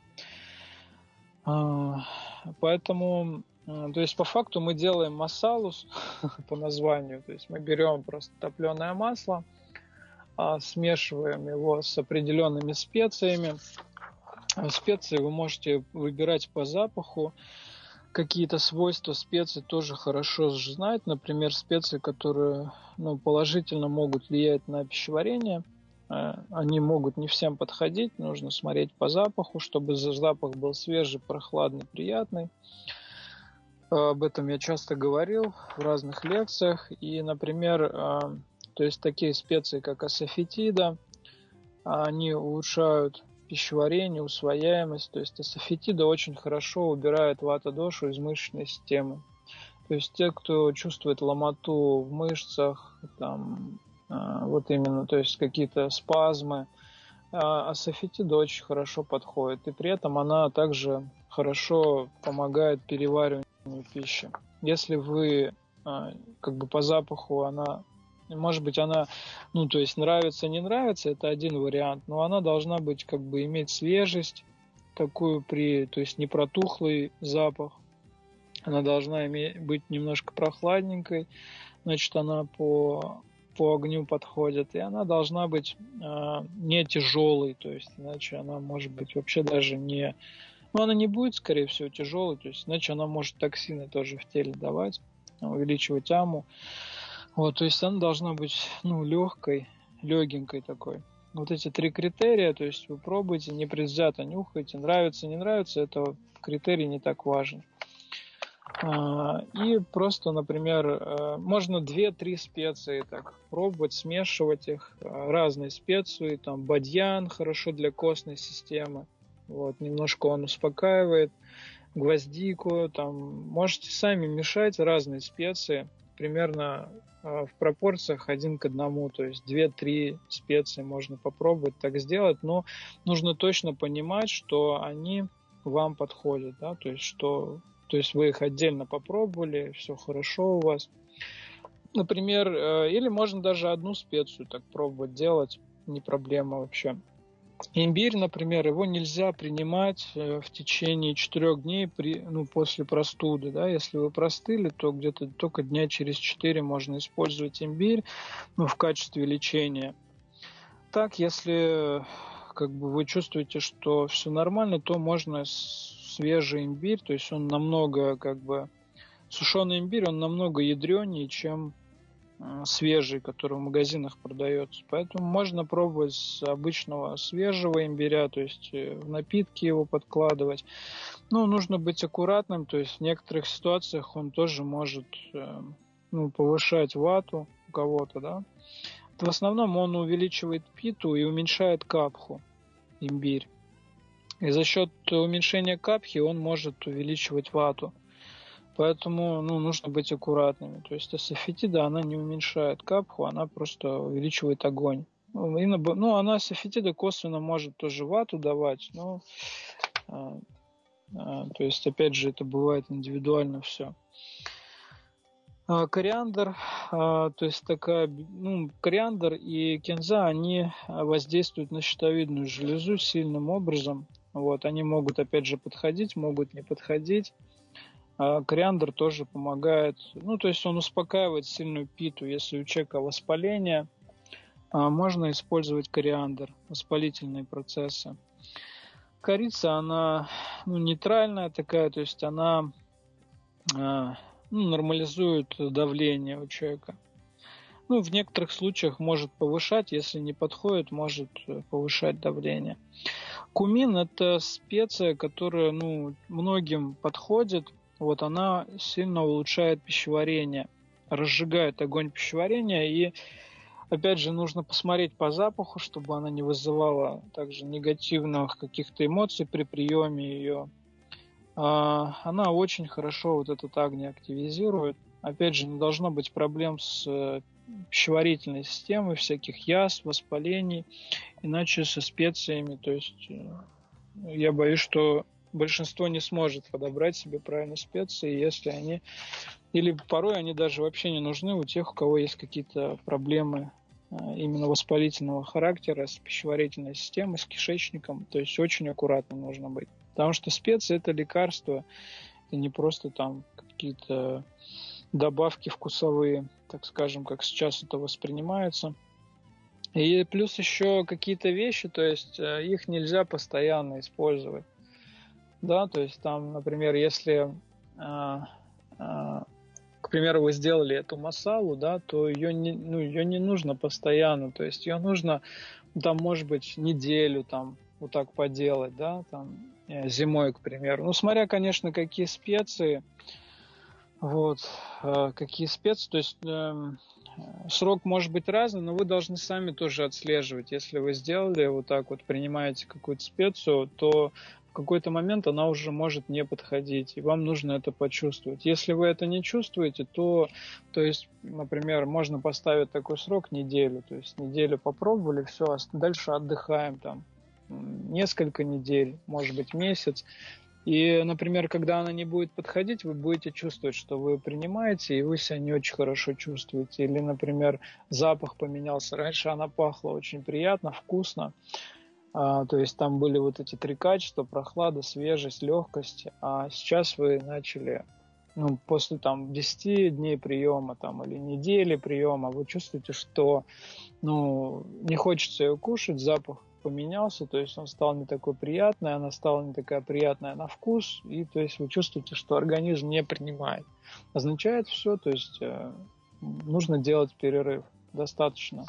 Поэтому, то есть по факту мы делаем масалу по названию, то есть мы берем просто топленое масло, смешиваем его с определенными специями. Специи вы можете выбирать по запаху. Какие-то свойства специй тоже хорошо знать. Например, специи, которые, ну, положительно могут влиять на пищеварение. Они могут не всем подходить. Нужно смотреть по запаху, чтобы запах был свежий, прохладный, приятный. Об этом я часто говорил в разных лекциях. И, например, то есть такие специи, как асафетида, они улучшают пищеварение, усвояемость. То есть асафетида очень хорошо убирает вата-дошу из мышечной системы. То есть те, кто чувствует ломоту в мышцах, там, вот именно, то есть какие-то спазмы, асафетида очень хорошо подходит. И при этом она также хорошо помогает перевариванию пищи. Если вы как бы по запаху она, может быть, она, ну, то есть нравится, не нравится, это один вариант, но она должна быть, как бы, иметь свежесть такую при, то есть не протухлый запах, она должна иметь, быть немножко прохладненькой, значит, она по, по огню подходит, и она должна быть э, не тяжелой, то есть иначе она может быть вообще даже не, ну, она не будет, скорее всего, тяжелой, то есть иначе она может токсины тоже в теле давать, увеличивать аму. Вот, то есть она должна быть, ну, легкой, легенькой такой. Вот эти три критерия, то есть вы пробуете, непредвзято нюхаете, нравится, не нравится, это критерий не так важен. И просто, например, можно две-три специи так пробовать, смешивать их, разные специи, там бадьян хорошо для костной системы, вот, немножко он успокаивает, гвоздику, там, можете сами мешать разные специи, примерно в пропорциях один к одному, то есть две-три специи можно попробовать так сделать, но нужно точно понимать, что они вам подходят, да, то есть что, то есть вы их отдельно попробовали, все хорошо у вас. Например, или можно даже одну специю так пробовать делать, не проблема вообще. Имбирь, например, его нельзя принимать в течение четырех дней при, ну, после простуды. Да? Если вы простыли, то где-то только дня через четыре можно использовать имбирь, ну, в качестве лечения. Так, если как бы, вы чувствуете, что все нормально, то можно свежий имбирь, то есть он намного, как бы, сушеный имбирь, он намного ядренее, чем свежий, который в магазинах продается. Поэтому можно пробовать с обычного свежего имбиря, то есть в напитки его подкладывать. Но нужно быть аккуратным, то есть в некоторых ситуациях он тоже может, ну, повышать вату у кого-то, да. В основном он увеличивает питу и уменьшает капху, имбирь. И за счет уменьшения капхи он может увеличивать вату. Поэтому, ну, нужно быть аккуратными. То есть асафетида, она не уменьшает капху, она просто увеличивает огонь. Ну, она, асафетида, косвенно может тоже вату давать, но, а, а, то есть, опять же, это бывает индивидуально все. А, кориандр, а, то есть такая, ну, кориандр и кинза, они воздействуют на щитовидную железу сильным образом. Вот, они могут, опять же, подходить, могут не подходить. А кориандр тоже помогает, ну, то есть он успокаивает сильную питу. Если у человека воспаление, можно использовать кориандр, воспалительные процессы. Корица, она ну, нейтральная такая, то есть она ну, нормализует давление у человека. Ну, в некоторых случаях может повышать, если не подходит, может повышать давление. Кумин – это специя, которая ну, многим подходит. Вот она сильно улучшает пищеварение, разжигает огонь пищеварения. И, опять же, нужно посмотреть по запаху, чтобы она не вызывала также негативных каких-то эмоций при приеме ее. Она очень хорошо вот этот агни активизирует. Опять же, не должно быть проблем с пищеварительной системой, всяких язв, воспалений, иначе со специями. То есть я боюсь, что большинство не сможет подобрать себе правильные специи, если они... Или порой они даже вообще не нужны у тех, у кого есть какие-то проблемы именно воспалительного характера с пищеварительной системой, с кишечником. То есть очень аккуратно нужно быть. Потому что специи – это лекарства, это не просто там какие-то добавки вкусовые, так скажем, как сейчас это воспринимается. И плюс еще какие-то вещи, то есть их нельзя постоянно использовать. Да, то есть там, например, если, а, а, к примеру, вы сделали эту масалу, да, то ее не, ну, ее не нужно постоянно, то есть ее нужно, там, может быть, неделю там вот так поделать, да, там, зимой, к примеру. Ну, смотря, конечно, какие специи, вот, какие специи, то есть э, срок может быть разный, но вы должны сами тоже отслеживать. Если вы сделали вот так вот, принимаете какую-то специю, то в какой-то момент она уже может не подходить, и вам нужно это почувствовать. Если вы это не чувствуете, то, то есть, например, можно поставить такой срок неделю, то есть неделю попробовали, все, дальше отдыхаем там несколько недель, может быть месяц. И, например, когда она не будет подходить, вы будете чувствовать, что вы принимаете, и вы себя не очень хорошо чувствуете. Или, например, запах поменялся. Раньше она пахла очень приятно, вкусно. А, то есть там были вот эти три качества: прохлада, свежесть, легкость. А сейчас вы начали, ну, после там десяти дней приема там, или недели приема, вы чувствуете, что ну, не хочется ее кушать, запах поменялся, то есть он стал не такой приятный, она стала не такая приятная на вкус, и то есть вы чувствуете, что организм не принимает. Означает все, то есть э, нужно делать перерыв, достаточно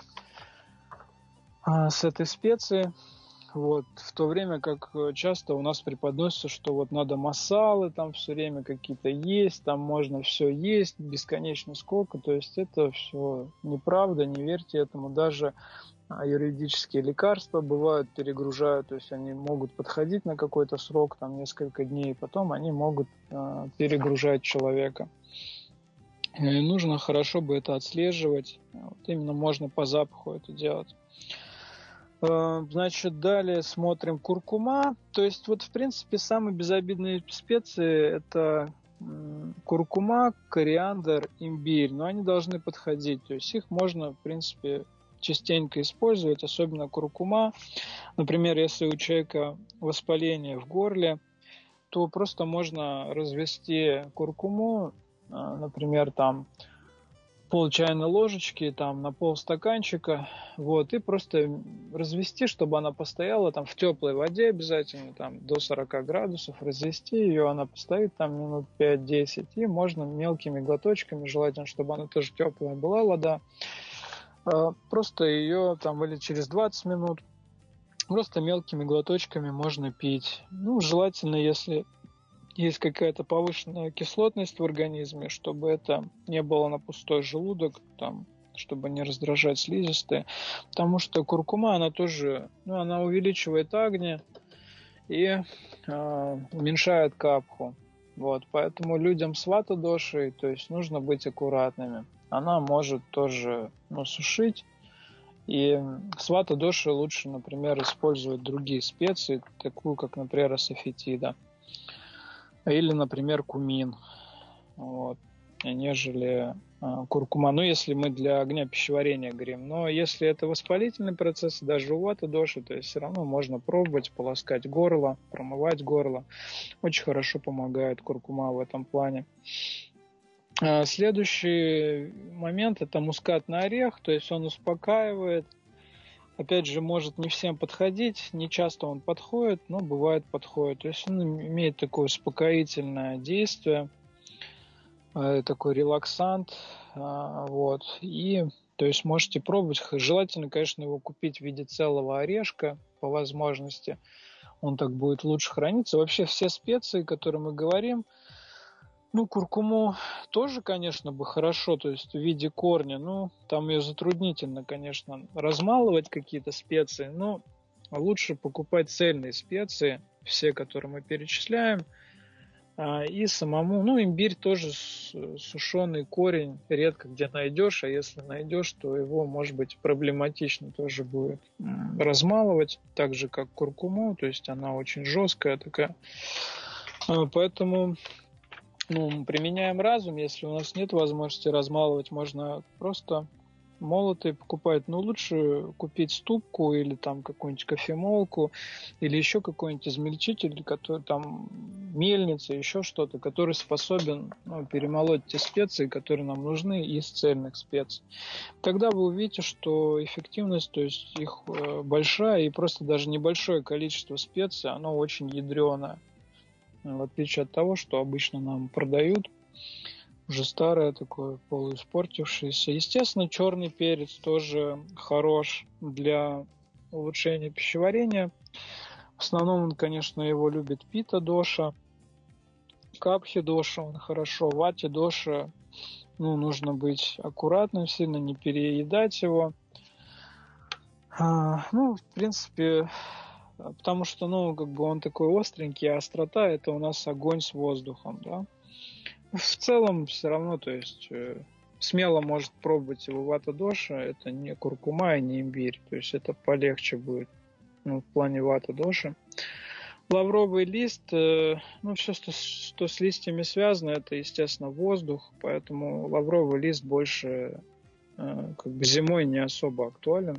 а с этой специи. Вот, в то время как часто у нас преподносится, что вот надо масалы там все время какие-то есть, там можно все есть бесконечно сколько, то есть это все неправда, не верьте этому. Даже юридические лекарства бывают, перегружают, то есть они могут подходить на какой-то срок, там несколько дней, потом они могут э, перегружать человека. И нужно хорошо бы это отслеживать, вот именно можно по запаху это делать. Значит, далее смотрим куркума. То есть, вот, в принципе, самые безобидные специи – это куркума, кориандр, имбирь. Но они должны подходить. То есть, их можно, в принципе, частенько использовать, особенно куркума. Например, если у человека воспаление в горле, то просто можно развести куркуму, например, там, пол чайной ложечки там, на полстаканчика, вот, и просто развести, чтобы она постояла там в теплой воде обязательно, там до сорока градусов, развести ее, она постоит там минут пять-десять, и можно мелкими глоточками, желательно, чтобы она тоже теплая была вода, просто ее там или через двадцать минут, просто мелкими глоточками можно пить. Ну, желательно, если есть какая-то повышенная кислотность в организме, чтобы это не было на пустой желудок, там, чтобы не раздражать слизистые, потому что куркума, она тоже, ну, она увеличивает агни и э, уменьшает капху. Вот, поэтому людям с вата-дошей, то есть нужно быть аккуратными. Она может тоже, ну, сушить. И с вата-дошей лучше, например, использовать другие специи, такую как, например, асафетида. Или, например, кумин, вот, нежели куркума, ну, если мы для огня пищеварения говорим. Но если это воспалительный процесс, даже у ваты доши, то есть все равно можно пробовать полоскать горло, промывать горло. Очень хорошо помогает куркума в этом плане. Следующий момент – это мускатный орех, то есть он успокаивает. Опять же, может не всем подходить, не часто он подходит, но бывает подходит. То есть он имеет такое успокоительное действие, такой релаксант, вот. И, то есть, можете пробовать. Желательно, конечно, его купить в виде целого орешка, по возможности. Он так будет лучше храниться. Вообще все специи, о которых мы говорим, ну, куркуму тоже, конечно, бы хорошо, то есть в виде корня. Ну, там ее затруднительно, конечно, размалывать какие-то специи, но лучше покупать цельные специи, все, которые мы перечисляем. И самому, ну, имбирь тоже сушеный корень редко где найдешь, а если найдешь, то его, может быть, проблематично тоже будет размалывать, так же, как куркуму, то есть она очень жесткая такая. Поэтому, ну, мы применяем разум, если у нас нет возможности размалывать, можно просто молотый покупать, но лучше купить ступку или там какую-нибудь кофемолку или еще какой-нибудь измельчитель, который там мельница, еще что-то, который способен, ну, перемолоть те специи, которые нам нужны из цельных специй. Тогда вы увидите, что эффективность, то есть их большая, и просто даже небольшое количество специй, оно очень ядреное, в отличие от того, что обычно нам продают. Уже старое такое, полуиспортившееся. Естественно, черный перец тоже хорош для улучшения пищеварения. В основном он, конечно, его любит пита доша, капхи доша, он хорошо. Вати доша, ну, нужно быть аккуратным, сильно не переедать его. А, ну, в принципе, потому что, ну, как бы он такой остренький, а острота – это у нас огонь с воздухом, да. В целом все равно, то есть э, смело может пробовать его вата доша, это не куркума и не имбирь, то есть это полегче будет, ну, в плане вата доши. Лавровый лист, э, ну, все, что, что с листьями связано, это, естественно, воздух, поэтому лавровый лист больше э, как бы зимой не особо актуален.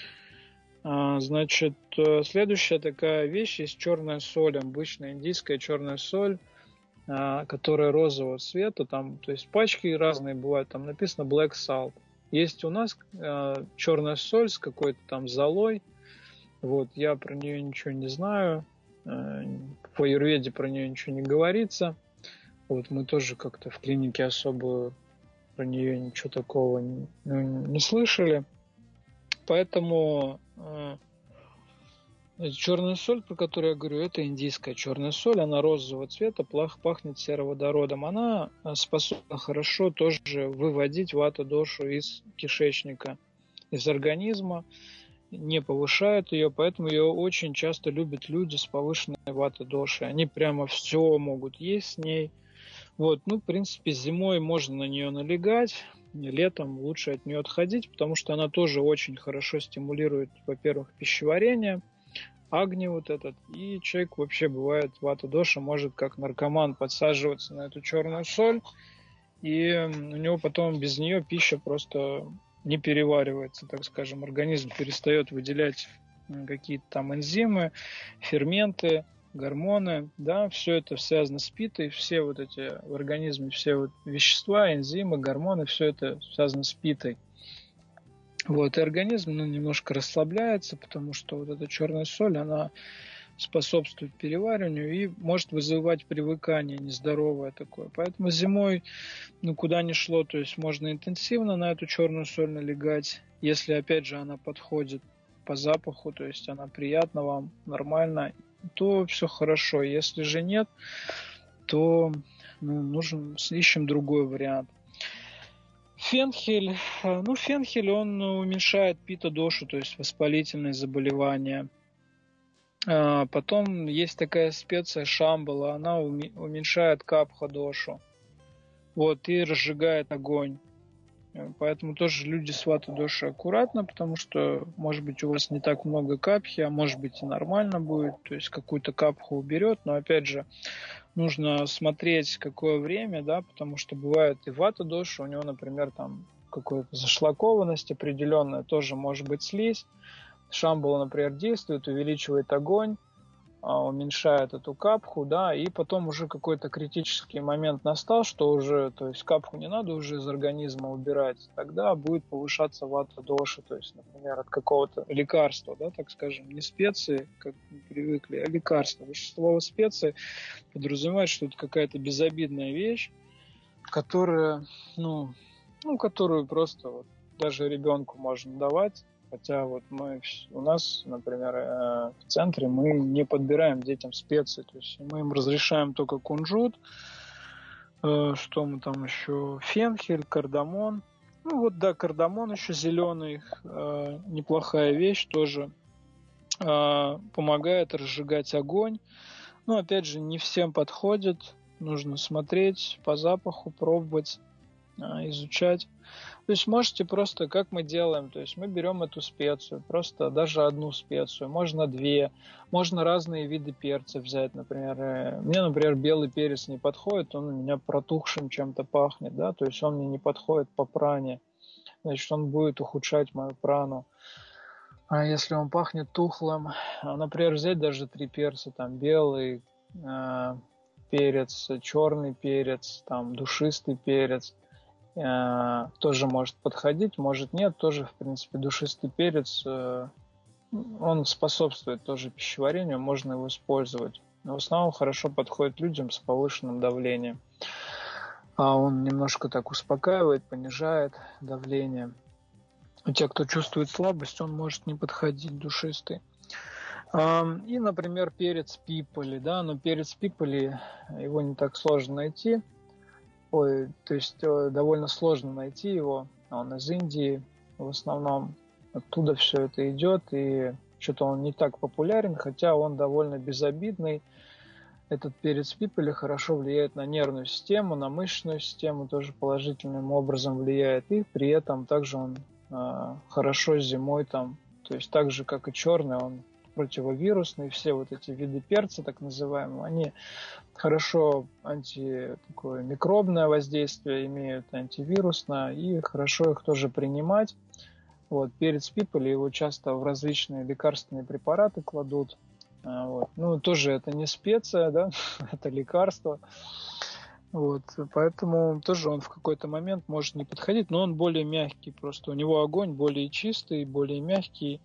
А, значит, следующая такая вещь есть черная соль, обычная индийская черная соль, которая розового цвета, там, то есть пачки разные бывают, там написано black salt. Есть у нас э, черная соль с какой-то там золой, вот, я про нее ничего не знаю, э, в аюрведе про нее ничего не говорится, вот, мы тоже как-то в клинике особо про нее ничего такого не, ну, не слышали, поэтому э, черная соль, про которую я говорю, это индийская черная соль, она розового цвета, пахнет сероводородом. Она способна хорошо тоже выводить вата дошу из кишечника, из организма, не повышает ее, поэтому ее очень часто любят люди с повышенной вата дошей. Они прямо все могут есть с ней. Вот, ну, в принципе, зимой можно на нее налегать, летом лучше от нее отходить, потому что она тоже очень хорошо стимулирует, во-первых, пищеварение, агни вот этот, и человек вообще бывает, вата доша может как наркоман подсаживаться на эту черную соль, и у него потом без нее пища просто не переваривается, так скажем, организм перестает выделять какие-то там энзимы, ферменты, гормоны, да, все это связано с питой, все вот эти в организме, все вот вещества, энзимы, гормоны, все это связано с питой. Вот, и организм, ну, немножко расслабляется, потому что вот эта черная соль, она способствует перевариванию и может вызывать привыкание нездоровое такое. Поэтому зимой, ну, куда ни шло, то есть можно интенсивно на эту черную соль налегать, если, опять же, она подходит по запаху, то есть она приятна вам, нормально, то все хорошо. Если же нет, то, ну, нужен, ищем другой вариант. Фенхель, ну, фенхель, он уменьшает пита дошу, то есть воспалительные заболевания. Потом есть такая специя шамбала, она уменьшает капха дошу, вот, и разжигает огонь. Поэтому тоже люди с вата-доши аккуратно, потому что, может быть, у вас не так много капхи, а может быть и нормально будет, то есть какую-то капху уберет, но опять же, нужно смотреть, какое время, да, потому что бывает и вата-доши, у него, например, там какая-то зашлакованность определенная, тоже может быть слизь. Шамбала, например, действует, увеличивает огонь, уменьшает эту капху, да, и потом уже какой-то критический момент настал, что уже, то есть капху не надо уже из организма убирать, тогда будет повышаться вата-доша, то есть, например, от какого-то лекарства, да, так скажем, не специи, как мы привыкли, а лекарства. Слово специи подразумевает, что это какая-то безобидная вещь, которая, ну, ну которую просто вот даже ребенку можно давать. Хотя вот мы у нас, например, в центре мы не подбираем детям специи, то есть мы им разрешаем только кунжут, что мы там еще, фенхель, кардамон. Ну вот да, кардамон еще зеленый, неплохая вещь тоже, помогает разжигать огонь. Но опять же не всем подходит, нужно смотреть по запаху, пробовать, изучать. То есть можете просто, как мы делаем, то есть мы берем эту специю, просто даже одну специю, можно две, можно разные виды перца взять, например. Мне, например, белый перец не подходит, он у меня протухшим чем-то пахнет, да, то есть он мне не подходит по пране, значит, он будет ухудшать мою прану. А если он пахнет тухлым, например, взять даже три перца, там белый э, перец, черный перец, там душистый перец, тоже может подходить, может нет, тоже, в принципе, душистый перец, он способствует тоже пищеварению, можно его использовать. Но в основном хорошо подходит людям с повышенным давлением. А он немножко так успокаивает, понижает давление. У тех, кто чувствует слабость, он может не подходить, душистый. И, например, перец пиполи, да, но перец пиполи, его не так сложно найти. Ой, то есть довольно сложно найти его. Он из Индии, в основном оттуда все это идет, и что-то он не так популярен, хотя он довольно безобидный. Этот перец пиполи хорошо влияет на нервную систему, на мышечную систему, тоже положительным образом влияет, и при этом также он э, хорошо зимой там, то есть так же, как и черный, он противовирусный, все вот эти виды перца, так называемые, они хорошо анти, такое микробное воздействие имеют, антивирусное, и хорошо их тоже принимать. Вот, перец пиполи, его часто в различные лекарственные препараты кладут. Вот. Ну, тоже это не специя, да, это лекарство. Вот, поэтому тоже он в какой-то момент может не подходить, но он более мягкий, просто у него огонь более чистый, более мягкий,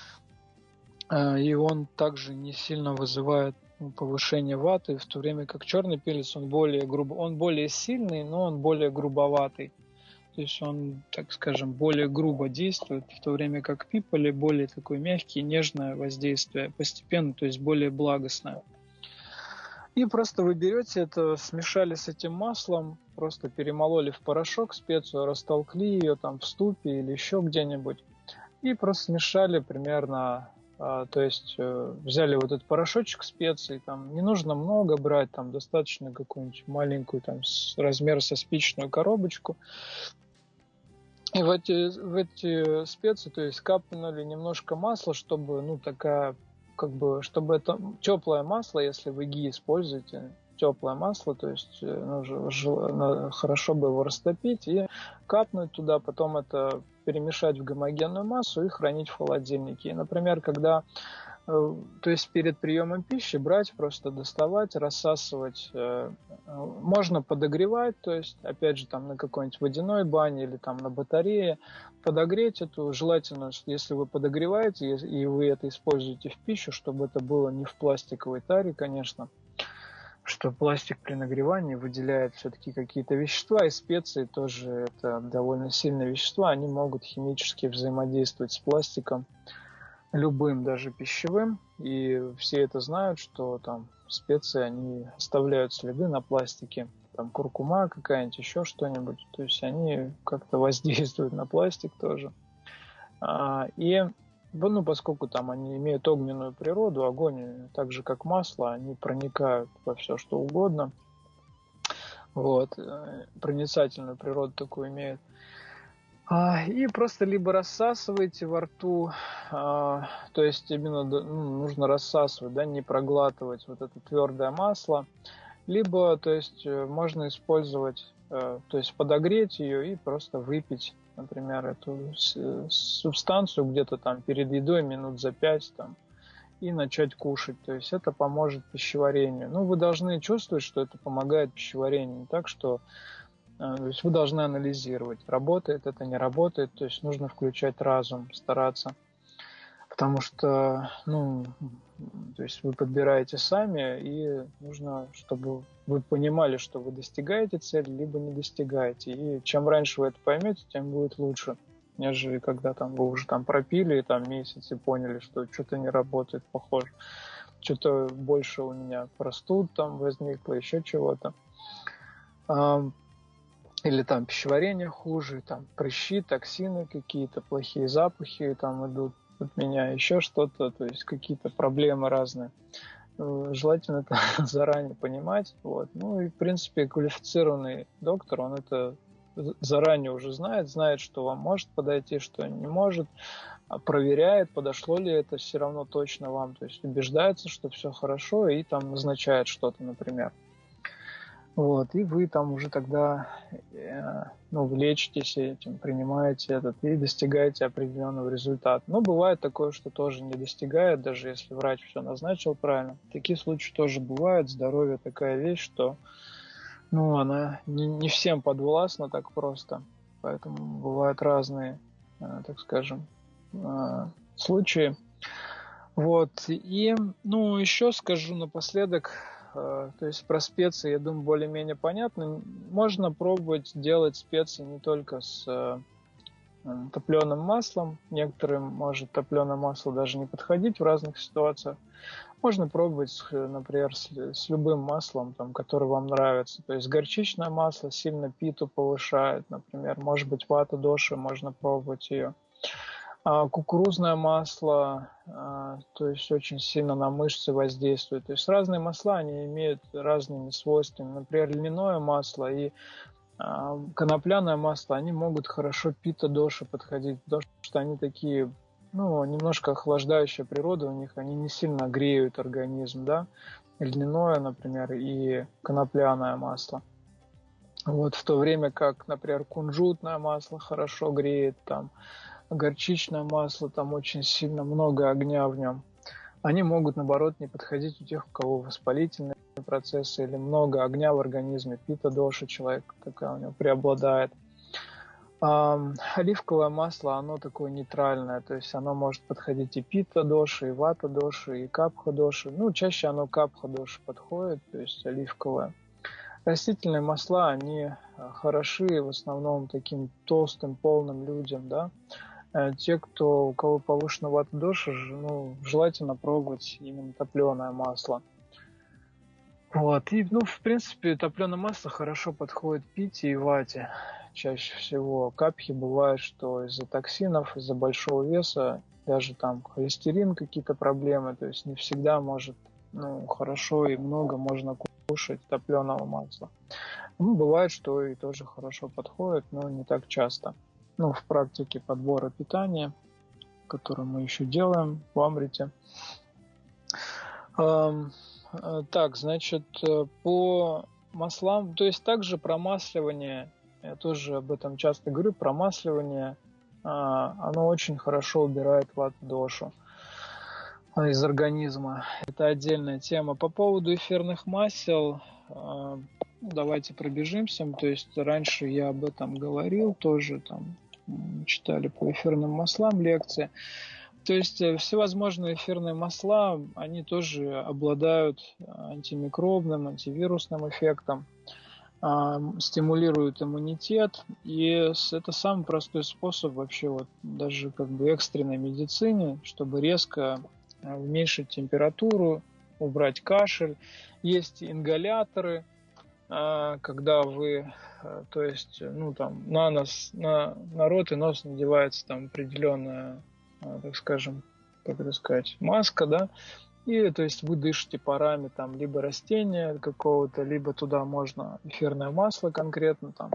и он также не сильно вызывает повышение ваты, в то время как черный перец, он более грубо, он более сильный, но он более грубоватый. То есть он, так скажем, более грубо действует, в то время как пиполи более такое мягкий, нежное воздействие, постепенно, то есть более благостное. И просто вы берете это, смешали с этим маслом, просто перемололи в порошок специю, растолкли ее там в ступе или еще где-нибудь, и просто смешали примерно, а, то есть взяли вот этот порошочек специй, там не нужно много брать, там достаточно какую-нибудь маленькую там с размер со спичечную коробочку. И в эти, в эти специи, то есть капнули немножко масла, чтобы, ну, такая, как бы, чтобы это теплое масло, если вы ги используете, теплое масло, то есть ну, хорошо бы его растопить и капнуть туда, потом это перемешать в гомогенную массу и хранить в холодильнике. И, например, когда, то есть перед приемом пищи брать, просто доставать, рассасывать, можно подогревать, то есть, опять же, там на какой-нибудь водяной бане или там на батарее, подогреть эту, желательно, если вы подогреваете и вы это используете в пищу, чтобы это было не в пластиковой таре, конечно, что пластик при нагревании выделяет все-таки какие-то вещества, и специи тоже это довольно сильные вещества, они могут химически взаимодействовать с пластиком, любым, даже пищевым, и все это знают, что там специи, они оставляют следы на пластике, там куркума какая-нибудь, еще что-нибудь, то есть они как-то воздействуют на пластик тоже. И ну, поскольку там они имеют огненную природу, огонь, так же как масло, они проникают во все, что угодно. Вот. Проницательную природу такую имеют. И просто либо рассасываете во рту, то есть именно ну, нужно рассасывать, да, не проглатывать вот это твердое масло, либо, то есть, можно использовать, то есть подогреть ее и просто выпить, например, эту субстанцию где-то там перед едой минут за пять там, и начать кушать. То есть это поможет пищеварению. Ну, вы должны чувствовать, что это помогает пищеварению, не так, что то есть вы должны анализировать, работает это, не работает, то есть нужно включать разум, стараться, потому что, ну, то есть вы подбираете сами, и нужно, чтобы вы понимали, что вы достигаете цели, либо не достигаете, и чем раньше вы это поймете, тем будет лучше, нежели когда там вы уже там пропили там месяц и поняли, что что-то не работает, похоже, что-то больше у меня простуд там возникло, еще чего-то. Или там пищеварение хуже, там прыщи, токсины какие-то, плохие запахи там идут от меня, еще что-то, то есть какие-то проблемы разные. Желательно это заранее понимать. Вот. Ну и, в принципе, квалифицированный доктор, он это заранее уже знает, знает, что вам может подойти, что не может, проверяет, подошло ли это все равно точно вам, то есть убеждается, что все хорошо, и там назначает что-то, например. Вот, и вы там уже тогда ну, лечитесь этим, принимаете этот и достигаете определенного результата. Но бывает такое, что тоже не достигает, даже если врач все назначил правильно. Такие случаи тоже бывают. Здоровье такая вещь, что ну, она не, не всем подвластна так просто. Поэтому бывают разные, так скажем, случаи. Вот, и ну, еще скажу напоследок, то есть про специи, я думаю, более-менее понятно. Можно пробовать делать специи не только с топленым маслом. Некоторым может топленое масло даже не подходить в разных ситуациях. Можно пробовать, например, с, с любым маслом, там, которое вам нравится. То есть горчичное масло сильно питу повышает, например. Может быть, вата доши, можно пробовать ее. А кукурузное масло, а, то есть очень сильно на мышцы воздействует. То есть разные масла, они имеют разными свойствами. Например, льняное масло и а, конопляное масло, они могут хорошо пита-доши подходить, потому что они такие, ну, немножко охлаждающая природа у них, они не сильно греют организм, да. Льняное, например, и конопляное масло. Вот в то время как, например, кунжутное масло хорошо греет, там, горчичное масло, там очень сильно много огня в нем. Они могут, наоборот, не подходить у тех, у кого воспалительные процессы или много огня в организме, пита-доша человек такая у него преобладает. А, оливковое масло, оно такое нейтральное, то есть оно может подходить и пита-доши, и вата-доши, и капха-доши. Ну, чаще оно капха-доши подходит, то есть оливковое. Растительные масла, они хороши в основном таким толстым, полным людям, да. Те, кто, у кого повышена вата-доша, ну, желательно пробовать именно топленое масло. Вот. И, ну, в принципе, топленое масло хорошо подходит пите и вате чаще всего. Капхи бывает, что из-за токсинов, из-за большого веса, даже там холестерин, какие-то проблемы, то есть не всегда может, ну, хорошо и много можно кушать топленого масла. Ну, бывает, что и тоже хорошо подходит, но не так часто. Ну, в практике подбора питания, которую мы еще делаем в Амрите. Так, значит, по маслам, то есть также промасливание, я тоже об этом часто говорю, промасливание, оно очень хорошо убирает вата-дошу из организма. Это отдельная тема. По поводу эфирных масел, давайте пробежимся. То есть раньше я об этом говорил, тоже там читали по эфирным маслам лекции. То есть всевозможные эфирные масла, они тоже обладают антимикробным, антивирусным эффектом, стимулируют иммунитет. И это самый простой способ вообще вот даже как бы экстренной медицине, чтобы резко уменьшить температуру, убрать кашель. Есть ингаляторы, когда вы, то есть, ну там на нос, на, на рот и нос надевается там определенная, так скажем, как это сказать, маска, да, и то есть вы дышите парами там либо растения какого-то, либо туда можно эфирное масло конкретно там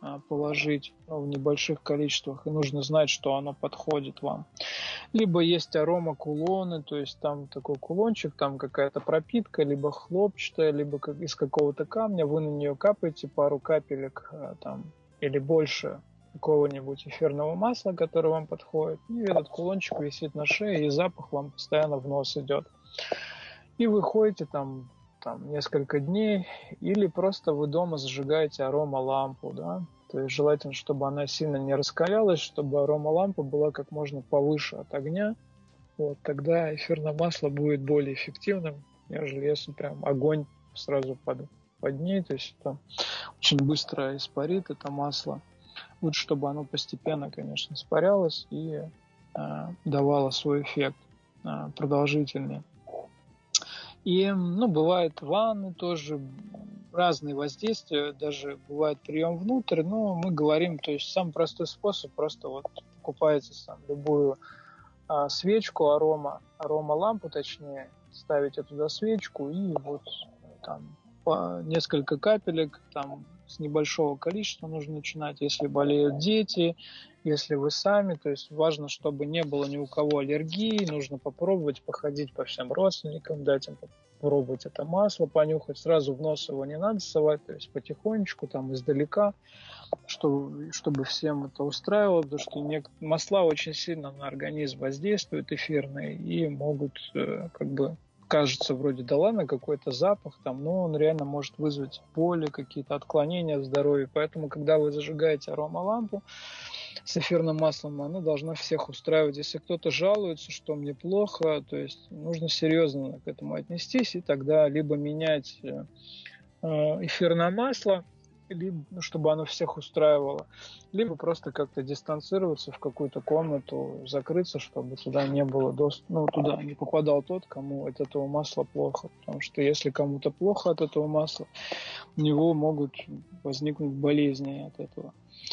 положить, ну, в небольших количествах, и нужно знать, что оно подходит вам. Либо есть арома-кулоны, то есть там такой кулончик, там какая-то пропитка, либо хлопчатая, либо как из какого-то камня, вы на нее капаете пару капелек там, или больше какого-нибудь эфирного масла, которое вам подходит, и этот кулончик висит на шее, и запах вам постоянно в нос идет. И вы ходите там там, несколько дней, или просто вы дома зажигаете аромалампу, да, то есть желательно, чтобы она сильно не раскалялась, чтобы аромалампа была как можно повыше от огня, вот, тогда эфирное масло будет более эффективным, нежели если прям огонь сразу под, под ней, то есть это очень быстро испарит это масло. Лучше, чтобы оно постепенно, конечно, испарялось и э, давало свой эффект э, продолжительный. И, ну, бывают ванны тоже, разные воздействия, даже бывает прием внутрь, но мы говорим, то есть самый простой способ, просто вот покупаете сам любую а, свечку, арома, арома-лампу, точнее, ставите туда свечку и вот там по несколько капелек, там с небольшого количества нужно начинать, если болеют дети, если вы сами, то есть важно, чтобы не было ни у кого аллергии, нужно попробовать, походить по всем родственникам, дать им попробовать это масло, понюхать, сразу в нос его не надо совать, то есть потихонечку, там издалека, чтобы, чтобы всем это устраивало, потому что масла очень сильно на организм воздействуют, эфирные, и могут как бы кажется, вроде да ладно, какой-то запах там, но он реально может вызвать боли, какие-то отклонения в здоровье. Поэтому, когда вы зажигаете аромалампу с эфирным маслом, она должна всех устраивать. Если кто-то жалуется, что мне плохо, то есть нужно серьезно к этому отнестись, и тогда либо менять эфирное масло, либо, ну, чтобы оно всех устраивало, либо просто как-то дистанцироваться в какую-то комнату, закрыться, чтобы туда не было доступа, ну, туда не попадал тот, кому от этого масла плохо. Потому что если кому-то плохо от этого масла, у него могут возникнуть болезни от этого.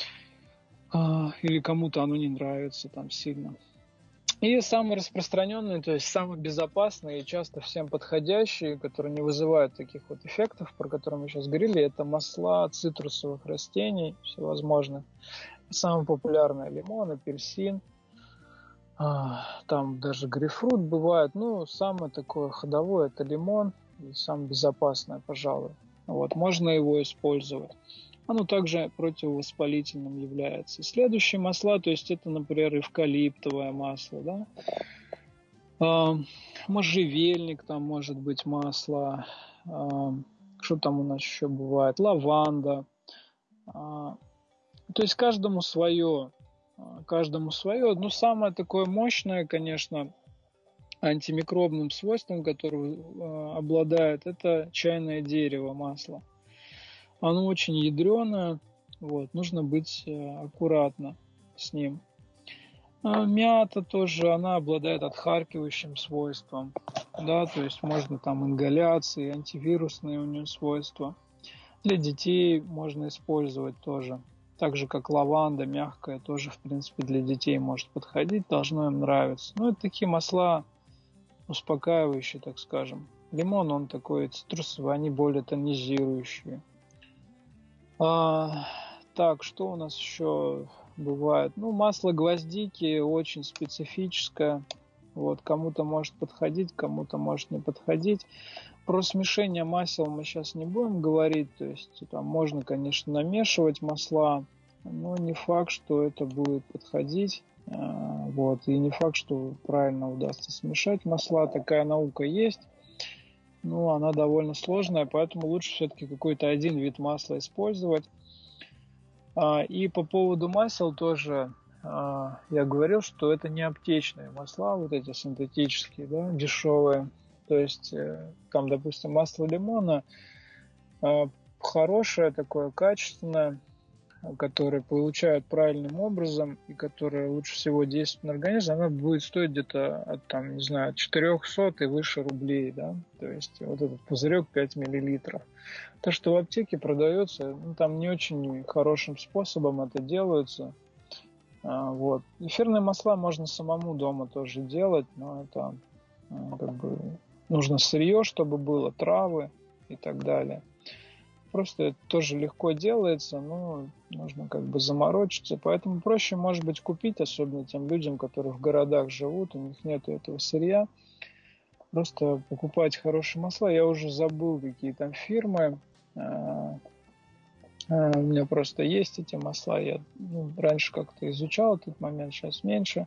Или кому-то оно не нравится там сильно. И самый распространенный, то есть самый безопасный и часто всем подходящий, который не вызывает таких вот эффектов, про которые мы сейчас говорили, это масла цитрусовых растений всевозможных. Самый популярный лимон, апельсин, там даже грейпфрут бывает. Ну, самое такое ходовое это лимон, и самое безопасное, пожалуй. Вот, можно его использовать. Оно также противовоспалительным является. Следующие масла, то есть это, например, эвкалиптовое масло, да? а, можжевельник, там может быть масло, а, что там у нас еще бывает, лаванда. А, то есть каждому свое, каждому свое. Но самое такое мощное, конечно, антимикробным свойством, которое а, обладает, это чайное дерево масло. Оно очень ядреное, вот, нужно быть аккуратно с ним. А мята тоже, она обладает отхаркивающим свойством, да, то есть можно там ингаляции, антивирусные у нее свойства. Для детей можно использовать тоже, так же как лаванда мягкая, тоже в принципе для детей может подходить, должно им нравиться. Ну, это такие масла успокаивающие, так скажем. Лимон, он такой цитрусовый, они более тонизирующие. А, так, что у нас еще бывает? Ну, масло гвоздики очень специфическое. Вот, кому-то может подходить, кому-то может не подходить. Про смешение масел мы сейчас не будем говорить. То есть там можно, конечно, намешивать масла, но не факт, что это будет подходить. Вот, и не факт, что правильно удастся смешать масла. Такая наука есть. Ну, она довольно сложная, поэтому лучше все-таки какой-то один вид масла использовать. И по поводу масел тоже я говорил, что это не аптечные масла, вот эти синтетические, да, дешевые. То есть там, допустим, масло лимона хорошее, такое качественное, которые получают правильным образом и которые лучше всего действуют на организм, она будет стоить где-то от, там, не знаю, от четырехсот и выше рублей, да, то есть вот этот пузырек пять миллилитров. То, что в аптеке продается, ну, там не очень хорошим способом это делается. А, вот. Эфирные масла можно самому дома тоже делать, но это как бы нужно сырье, чтобы было, травы и так далее. просто это тоже легко делается, но нужно как бы заморочиться. Поэтому проще, может быть, купить, особенно тем людям, которые в городах живут, у них нет этого сырья. Просто покупать хорошие масла. Я уже забыл, какие там фирмы. У меня просто есть эти масла. Я ну, раньше как-то изучал этот момент, сейчас меньше.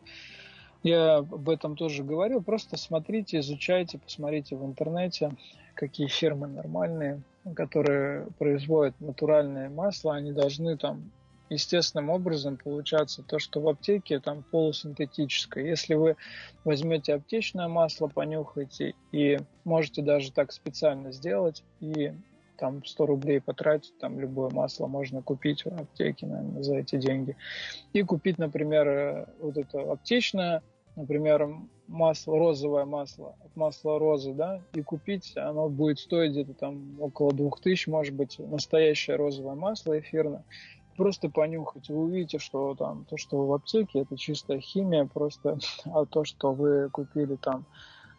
Я об этом тоже говорил. Просто смотрите, изучайте, посмотрите в интернете, какие фирмы нормальные, которые производят натуральное масло. Они должны там естественным образом получаться. То, что в аптеке, там полусинтетическое. Если вы возьмете аптечное масло, понюхаете, и можете даже так специально сделать, и там сто рублей потратить, там любое масло можно купить в аптеке, наверное, за эти деньги. И купить, например, вот это аптечное, например, масло, розовое масло, от масла розы, да, и купить, оно будет стоить где-то там около двух тысяч, может быть, настоящее розовое масло эфирное. Просто понюхать, вы увидите, что там то, что в аптеке, это чистая химия, просто, а то, что вы купили там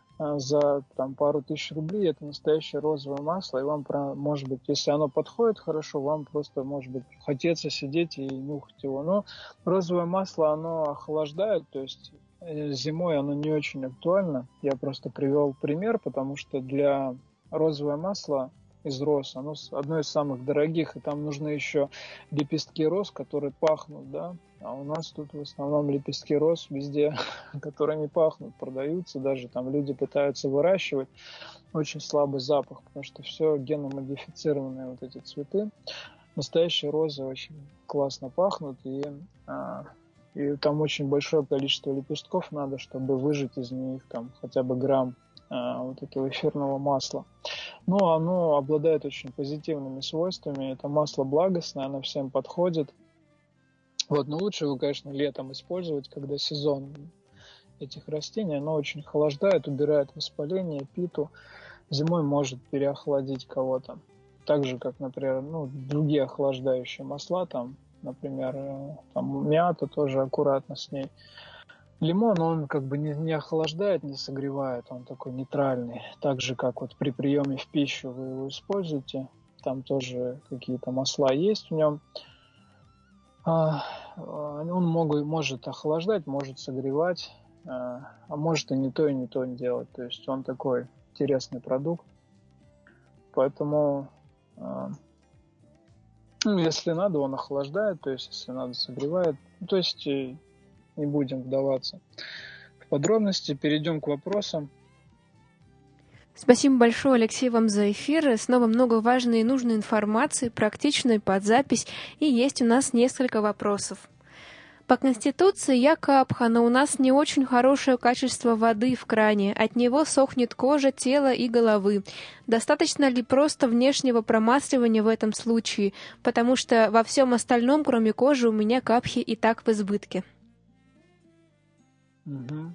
за там, пару тысяч рублей, это настоящее розовое масло, и вам, может быть, если оно подходит хорошо, вам просто, может быть, хотеться сидеть и нюхать его. Но розовое масло, оно охлаждает, то есть зимой оно не очень актуально. Я просто привел пример, потому что для розовое масло из роз, оно одно из самых дорогих, и там нужны еще лепестки роз, которые пахнут, да, а у нас тут в основном лепестки роз везде, которые не пахнут, продаются, даже там люди пытаются выращивать, очень слабый запах, потому что все геномодифицированные вот эти цветы. Настоящие розы очень классно пахнут, и, а, и там очень большое количество лепестков надо, чтобы выжать из них там хотя бы грамм а, вот этого эфирного масла. Но оно обладает очень позитивными свойствами. Это масло благостное, оно всем подходит. Вот, но лучше его, конечно, летом использовать, когда сезон этих растений. Оно очень охлаждает, убирает воспаление, питу. Зимой может переохладить кого-то. Так же, как, например, ну, другие охлаждающие масла, там, например, там, мята тоже аккуратно с ней. Лимон, он как бы не, не охлаждает, не согревает, он такой нейтральный. Так же, как вот при приеме в пищу вы его используете, там тоже какие-то масла есть в нем. А, он могут, может охлаждать, может согревать, а, а может и не то, и не то делать. То есть он такой интересный продукт. Поэтому, а, ну, если надо, он охлаждает, то есть если надо, согревает. Ну, то есть не будем вдаваться в подробности, перейдем к вопросам. Спасибо большое, Алексей, вам за эфир. Снова много важной и нужной информации, практичной, под запись. И есть у нас несколько вопросов. По Конституции я капха, но у нас не очень хорошее качество воды в кране. От него сохнет кожа, тело и головы. Достаточно ли просто внешнего промасливания в этом случае? Потому что во всем остальном, кроме кожи, у меня капхи и так в избытке. Угу.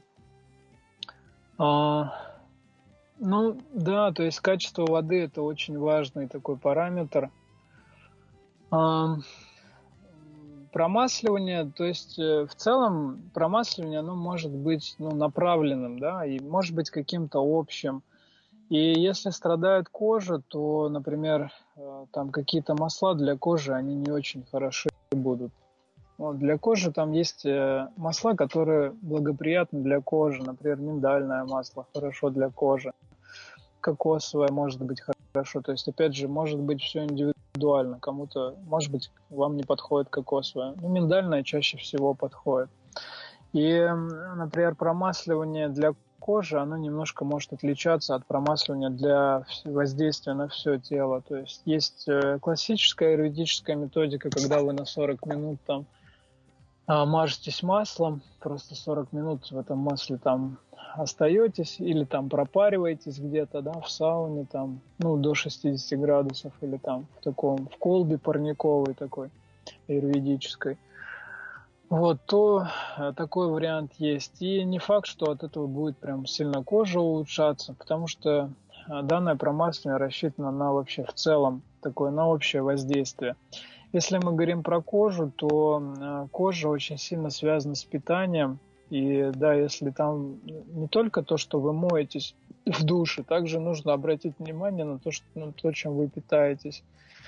А, ну, да, то есть качество воды – это очень важный такой параметр. А, промасливание, то есть в целом промасливание, оно может быть ну, направленным, да, и может быть каким-то общим. И если страдает кожа, то, например, там какие-то масла для кожи, они не очень хороши будут. Вот, для кожи там есть масла, которые благоприятны для кожи. Например, миндальное масло хорошо для кожи. Кокосовое может быть хорошо. То есть, опять же, может быть все индивидуально. Кому-то, может быть, вам не подходит кокосовое. Но миндальное чаще всего подходит. И, например, промасливание для кожи, оно немножко может отличаться от промасливания для воздействия на все тело. То есть, есть классическая аюрведическая методика, когда вы на сорок минут там мажетесь маслом, просто сорок минут в этом масле там остаетесь или там пропариваетесь где-то, да, в сауне там, ну, до шестидесяти градусов или там в таком, в колбе парниковой такой, аюрведической. Вот, то такой вариант есть. И не факт, что от этого будет прям сильно кожа улучшаться, потому что данное промасливание рассчитано на вообще в целом такое, на общее воздействие. Если мы говорим про кожу, то кожа очень сильно связана с питанием. И да, если там не только то, что вы моетесь в душе, также нужно обратить внимание на то, что, на то чем вы питаетесь.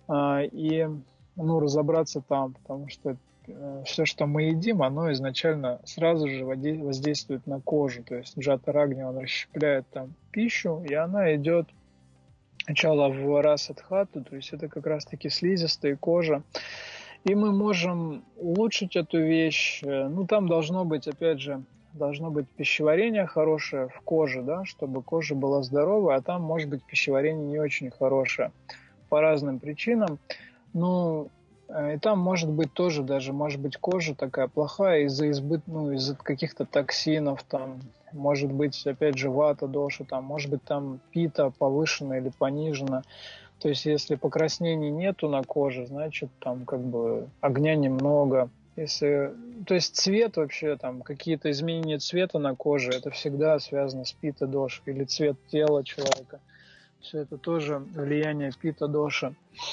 и ну, разобраться там, потому что все, что мы едим, оно изначально сразу же воздействует на кожу. То есть джата рагни, он расщепляет там пищу, и она идет сначала в расадхату, то есть это как раз-таки слизистая кожа. И мы можем улучшить эту вещь. Ну, там должно быть, опять же, должно быть пищеварение хорошее в коже, да, чтобы кожа была здоровая, а там может быть пищеварение не очень хорошее по разным причинам. Ну, и там может быть тоже даже, может быть, кожа такая плохая из-за избыт, ну, из-за каких-то токсинов, там, может быть, опять же, вата, доша, там, может быть, там пита повышена или понижена. То есть, если покраснений нету на коже, значит, там как бы огня немного. Если, то есть цвет вообще, там какие-то изменения цвета на коже, это всегда связано с пита-дошей, или цвет тела человека. Все это тоже влияние пита-доши.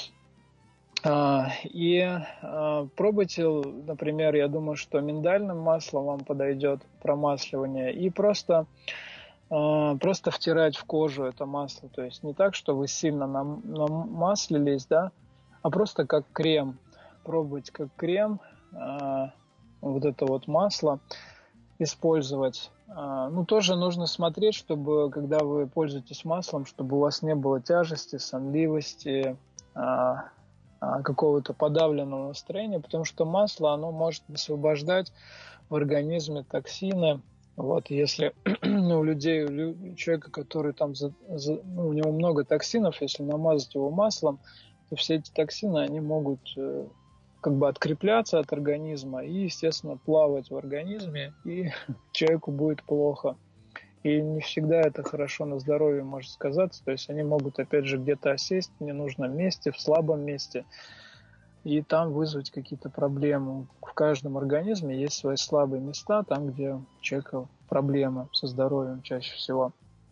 И пробуйте, например, я думаю, что миндальным маслом вам подойдет промасливание, и просто просто втирать в кожу это масло. То есть не так, что вы сильно нам, намаслились, да, а просто как крем. Пробовать как крем э, вот это вот масло использовать. Э, ну, тоже нужно смотреть, чтобы, когда вы пользуетесь маслом, чтобы у вас не было тяжести, сонливости, э, э, какого-то подавленного настроения, потому что масло, оно может освобождать в организме токсины. Вот, если ну, у людей, у человека, который там, за, за, ну, у него много токсинов, если намазать его маслом, то все эти токсины, они могут э, как бы открепляться от организма и, естественно, плавать в организме, и человеку будет плохо. И не всегда это хорошо на здоровье может сказаться, то есть они могут, опять же, где-то осесть в ненужном месте, в слабом месте, и там вызвать какие-то проблемы. В каждом организме есть свои слабые места, там, где у человека проблемы со здоровьем чаще всего.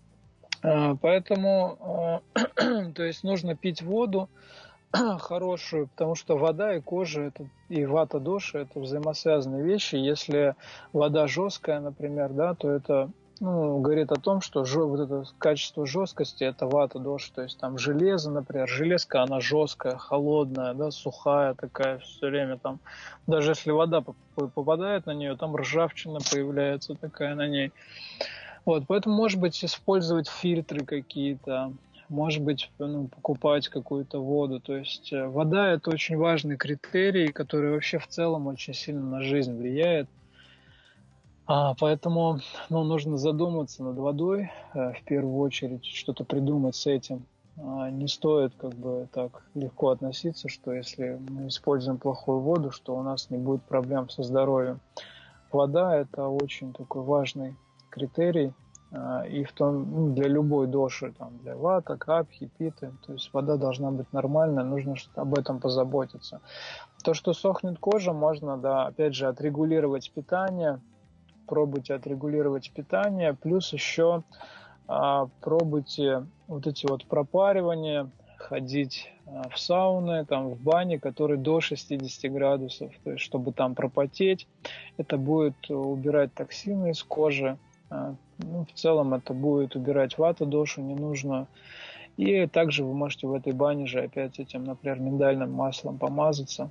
Поэтому, то есть, нужно пить воду хорошую, потому что вода и кожа это, и вата доша это взаимосвязанные вещи. Если вода жесткая, например, да, то это ну, говорит о том, что жё, вот это качество жесткости это вата доша, то есть там железо, например, железка, она жесткая, холодная, да, сухая такая все время там. Даже если вода попадает на нее, там ржавчина появляется такая на ней. Вот, поэтому, может быть, использовать фильтры какие-то, может быть, ну, покупать какую-то воду. То есть вода – это очень важный критерий, который вообще в целом очень сильно на жизнь влияет. А, поэтому ну, нужно задуматься над водой, в первую очередь, что-то придумать с этим. А, не стоит как бы так легко относиться, что если мы используем плохую воду, что у нас не будет проблем со здоровьем. Вода – это очень такой важный критерий, и в том, ну, для любой доши, там, для вата, капхи, питы, то есть вода должна быть нормальная, нужно об этом позаботиться. То, что сохнет кожа, можно, да, опять же, отрегулировать питание, пробуйте отрегулировать питание, плюс еще а, пробуйте вот эти вот пропаривания, ходить в сауны, там, в бане, которые до шестидесяти градусов, то есть чтобы там пропотеть, это будет убирать токсины из кожи. Ну, в целом это будет убирать вата дошу ненужную. И также вы можете в этой бане же опять этим, например, миндальным маслом помазаться.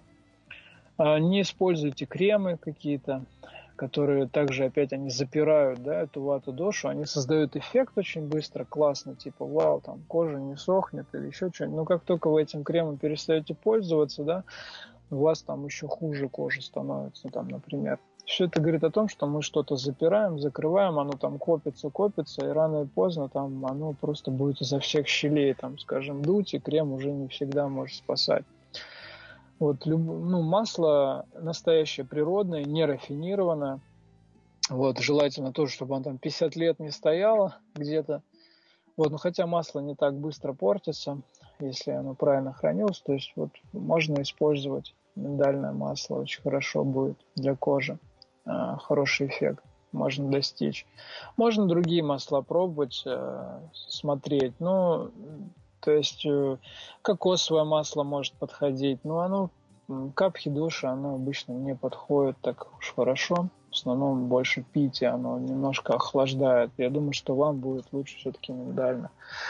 Не используйте кремы какие-то, которые также опять они запирают, да, эту вату дошу. Они создают эффект очень быстро, классно, типа вау, там кожа не сохнет или еще что-нибудь. Но как только вы этим кремом перестаете пользоваться, да, у вас там еще хуже кожа становится, там, например. Все это говорит о том, что мы что-то запираем, закрываем, оно там копится, копится, и рано и поздно там оно просто будет изо всех щелей, там, скажем, дуть, и крем уже не всегда может спасать. Вот, люб... ну, масло настоящее, природное, не рафинированное. Вот, желательно тоже, чтобы оно там пятьдесят лет не стояло где-то. Вот, но хотя масло не так быстро портится, если оно правильно хранилось. То есть вот можно использовать миндальное масло, очень хорошо будет для кожи. Хороший эффект можно достичь. Можно другие масла пробовать, смотреть. Ну, то есть кокосовое масло может подходить, но оно капхи доши, оно обычно не подходит так уж хорошо. В основном больше пить, оно немножко охлаждает. Я думаю, что вам будет лучше все-таки миндально.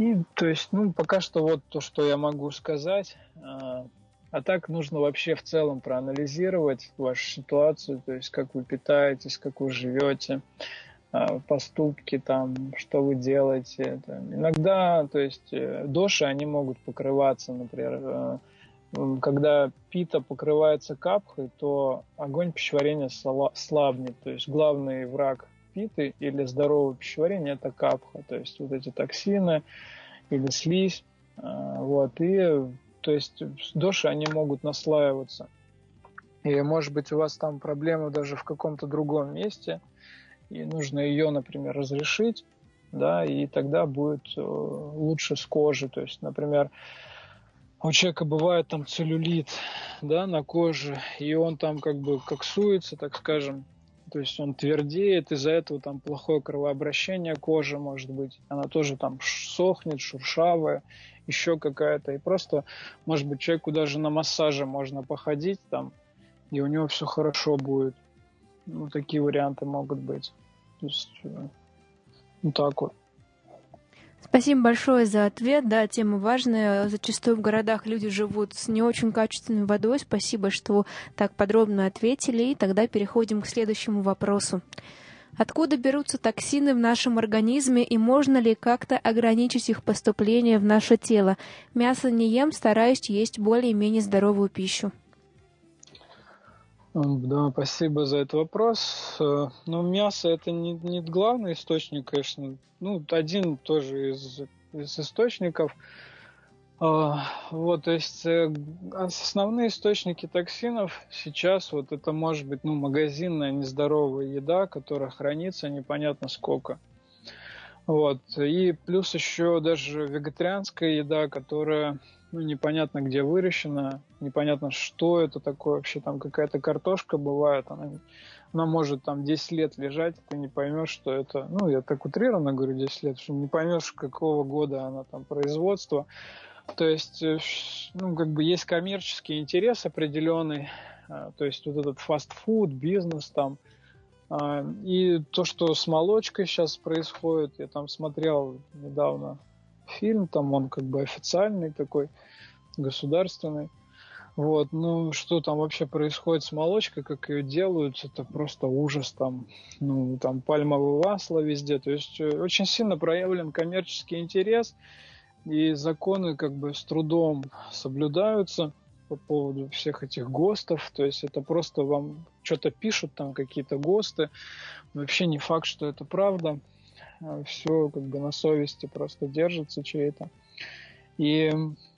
И, то есть, ну, пока что вот то, что я могу сказать. А так нужно вообще в целом проанализировать вашу ситуацию, то есть как вы питаетесь, как вы живете, поступки там, что вы делаете. Иногда, то есть, доши, они могут покрываться, например, когда пита покрывается капхой, то огонь пищеварения слабнет. То есть главный враг питы или здорового пищеварения – это капха, то есть вот эти токсины или слизь. Вот, и то есть доши, они могут наслаиваться. И, может быть, у вас там проблема даже в каком-то другом месте, и нужно ее, например, разрешить, да, и тогда будет лучше с кожей. То есть, например, у человека бывает там целлюлит, да, на коже, и он там как бы коксуется, так скажем, то есть он твердеет, из-за этого там плохое кровообращение кожи, может быть, она тоже там сохнет, шуршавая, еще какая-то, и просто, может быть, человеку даже на массаже можно походить там, и у него все хорошо будет. Ну, такие варианты могут быть. То есть, ну, так вот. Спасибо большое за ответ. Да, тема важная. Зачастую в городах люди живут с не очень качественной водой. Спасибо, что так подробно ответили. И тогда переходим к следующему вопросу. Откуда берутся токсины в нашем организме и можно ли как-то ограничить их поступление в наше тело? Мясо не ем, стараюсь есть более-менее здоровую пищу. Да, спасибо за этот вопрос. Ну, мясо – это не, не главный источник, конечно. Ну, один тоже из, из источников. Вот, то есть основные источники токсинов сейчас вот это может быть, ну, магазинная нездоровая еда, которая хранится непонятно сколько. Вот, и плюс еще даже вегетарианская еда, которая, ну, непонятно где выращена, непонятно что это такое вообще, там какая-то картошка бывает, она, она может там десять лет лежать, ты не поймешь, что это, ну, я так утрированно говорю десять лет, что не поймешь, какого года она там производства. То есть, ну, как бы есть коммерческий интерес определенный, то есть вот этот фастфуд, бизнес там, и то, что с молочкой сейчас происходит, я там смотрел недавно фильм, там он как бы официальный такой, государственный, вот, ну, что там вообще происходит с молочкой, как ее делают, это просто ужас, там, ну, там пальмовое масло везде, то есть очень сильно проявлен коммерческий интерес, и законы как бы с трудом соблюдаются по поводу всех этих ГОСТов. То есть это просто вам что-то пишут, там какие-то ГОСТы. Вообще не факт, что это правда. Все как бы на совести просто держится чьей-то. И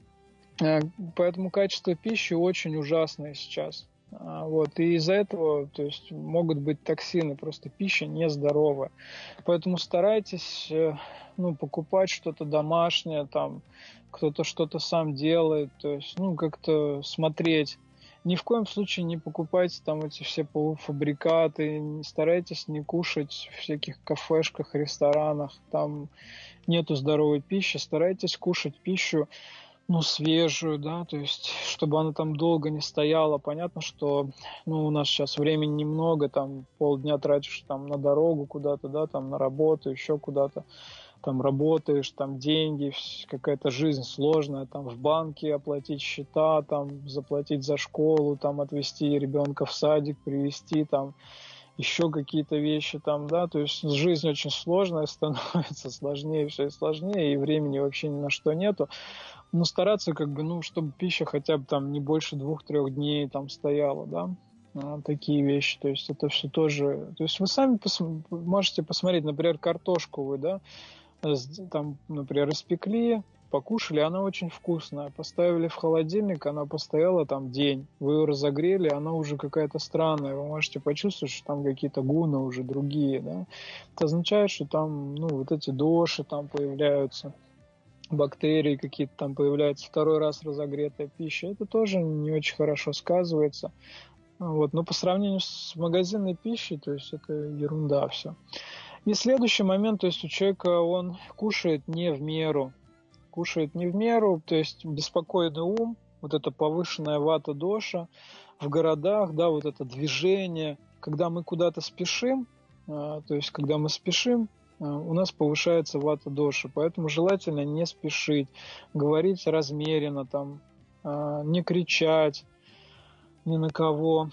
поэтому качество пищи очень ужасное сейчас. Вот. И из-за этого, то есть, могут быть токсины, просто пища нездоровая. Поэтому старайтесь, ну, покупать что-то домашнее, там, кто-то что-то сам делает, то есть, ну, как-то смотреть. Ни в коем случае не покупайте там эти все полуфабрикаты, не старайтесь не кушать в всяких кафешках, ресторанах, там нету здоровой пищи, старайтесь кушать пищу, ну, свежую, да, то есть, чтобы она там долго не стояла. Понятно, что, ну, у нас сейчас времени немного, там, полдня тратишь там на дорогу куда-то, да, там, на работу, еще куда-то, там, работаешь, там, деньги, какая-то жизнь сложная, там, в банке оплатить счета, там, заплатить за школу, там, отвезти ребенка в садик, привезти, там, еще какие-то вещи там, да, то есть жизнь очень сложная становится, сложнее все и сложнее, и времени вообще ни на что нету. Но стараться как бы, ну, чтобы пища хотя бы там не больше двух-трех дней там стояла, да, а, такие вещи, то есть это все тоже, то есть вы сами пос- можете посмотреть, например, картошку вы, да, там, например, испекли, покушали, она очень вкусная, поставили в холодильник, она постояла там день, вы ее разогрели, она уже какая-то странная, вы можете почувствовать, что там какие-то гуны уже другие, да, это означает, что там, ну, вот эти доши там появляются, бактерии какие-то там появляются, второй раз разогретая пища, это тоже не очень хорошо сказывается. Вот. Но по сравнению с магазинной пищей, то есть это ерунда все. И следующий момент, то есть у человека он кушает не в меру, кушает не в меру, то есть беспокойный ум, вот это повышенная вата доша в городах, да, вот это движение, когда мы куда-то спешим, то есть когда мы спешим, у нас повышается вата доша. Поэтому желательно не спешить, говорить размеренно, там, не кричать ни на кого.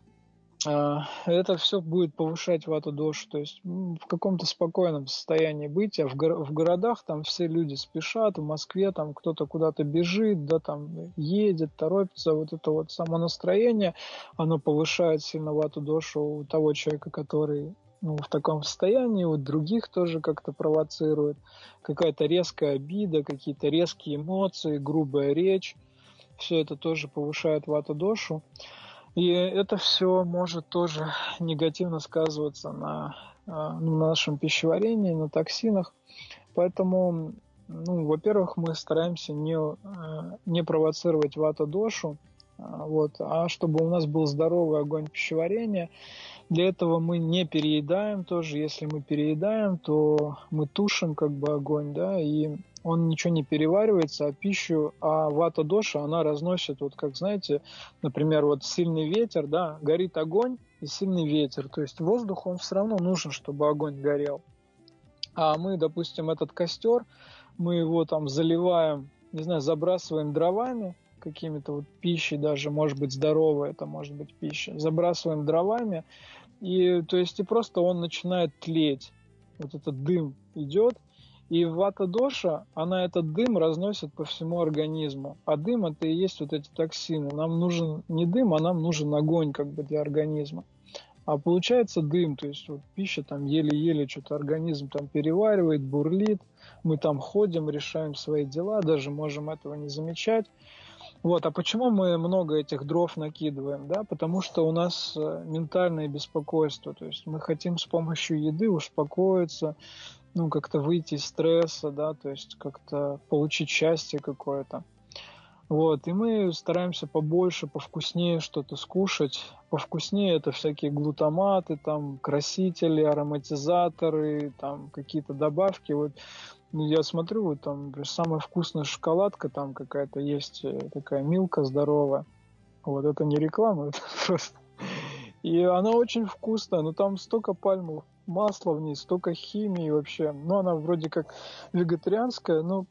Это все будет повышать вату дошу, то есть в каком-то спокойном состоянии быть, а в, го- в городах там все люди спешат, в Москве там кто-то куда-то бежит, да, там едет, торопится, вот это вот само настроение, оно повышает сильно вату дошу у того человека, который, ну, в таком состоянии, у других тоже как-то провоцирует, какая-то резкая обида, какие-то резкие эмоции, грубая речь, все это тоже повышает вату дошу. И это все может тоже негативно сказываться на, ну, на нашем пищеварении, на токсинах. Поэтому, ну, во-первых, мы стараемся не, не провоцировать вата дошу, вот, а чтобы у нас был здоровый огонь пищеварения. Для этого мы не переедаем тоже. Если мы переедаем, то мы тушим как бы огонь, да, и он ничего не переваривается, а пищу, а вата доша, она разносит, вот как, знаете, например, вот сильный ветер, да, горит огонь и сильный ветер, то есть воздух, он все равно нужен, чтобы огонь горел. А мы, допустим, этот костер, мы его там заливаем, не знаю, забрасываем дровами, какими-то вот пищей даже, может быть, здоровая это может быть пища, забрасываем дровами, и то есть и просто он начинает тлеть, вот этот дым идет, и вата доша, она этот дым разносит по всему организму. А дым это и есть вот эти токсины. Нам нужен не дым, а нам нужен огонь как бы для организма. А получается дым, то есть вот пища там еле-еле что-то организм там переваривает, бурлит. Мы там ходим, решаем свои дела, даже можем этого не замечать. Вот, а почему мы много этих дров накидываем? Да? Потому что у нас ментальное беспокойство. То есть мы хотим с помощью еды успокоиться, ну, как-то выйти из стресса, да, то есть как-то получить счастье какое-то. Вот, и мы стараемся побольше, повкуснее что-то скушать. Повкуснее это всякие глутаматы, там, красители, ароматизаторы, там, какие-то добавки. Вот я смотрю, вот там, например, самая вкусная шоколадка, там какая-то есть такая Милка здоровая. Вот, это не реклама, это просто... И она очень вкусная, но там столько пальмовых масла в ней, столько химии вообще. Ну, она вроде как вегетарианская, но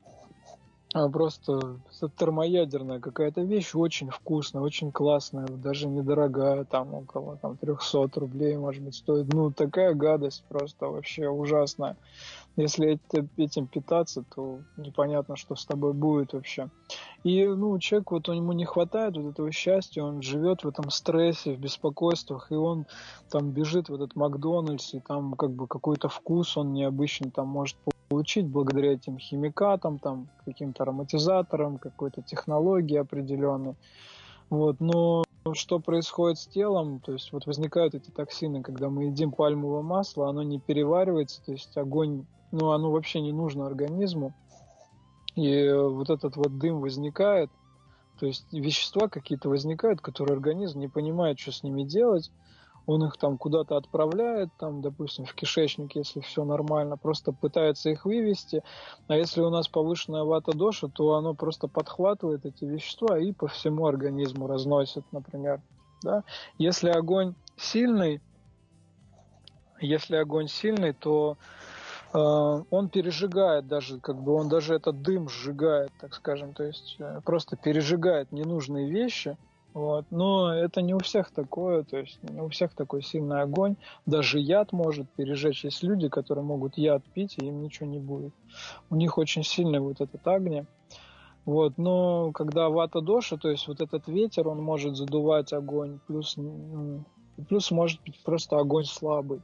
просто термоядерная какая-то вещь, очень вкусная, очень классная, даже недорогая, там около там, триста рублей, может быть, стоит. Ну, такая гадость просто вообще ужасная. Если этим питаться, то непонятно, что с тобой будет вообще. И, ну, человек, вот ему не хватает вот этого счастья, он живет в этом стрессе, в беспокойствах, и он там бежит в этот Макдональдс, и там как бы какой-то вкус он необычный там может получить благодаря этим химикатам, там, каким-то ароматизаторам, какой-то технологии определенной. Вот, но что происходит с телом, то есть вот возникают эти токсины, когда мы едим пальмовое масло, оно не переваривается, то есть огонь, ну, оно вообще не нужно организму, и вот этот вот дым возникает, то есть вещества какие-то возникают, которые организм не понимает, что с ними делать, он их там куда-то отправляет, там, допустим, в кишечник, если все нормально, просто пытается их вывести, а если у нас повышенная вата доша, то оно просто подхватывает эти вещества и по всему организму разносит, например, да? Если огонь сильный, если огонь сильный, то э, он пережигает даже, как бы он даже этот дым сжигает, так скажем, то есть э, просто пережигает ненужные вещи. Вот. Но это не у всех такое, то есть не у всех такой сильный огонь. Даже яд может пережечь. Есть люди, которые могут яд пить, и им ничего не будет. У них очень сильный вот этот огонь. Вот. Но когда вата доша, то есть вот этот ветер, он может задувать огонь, плюс, плюс может быть просто огонь слабый.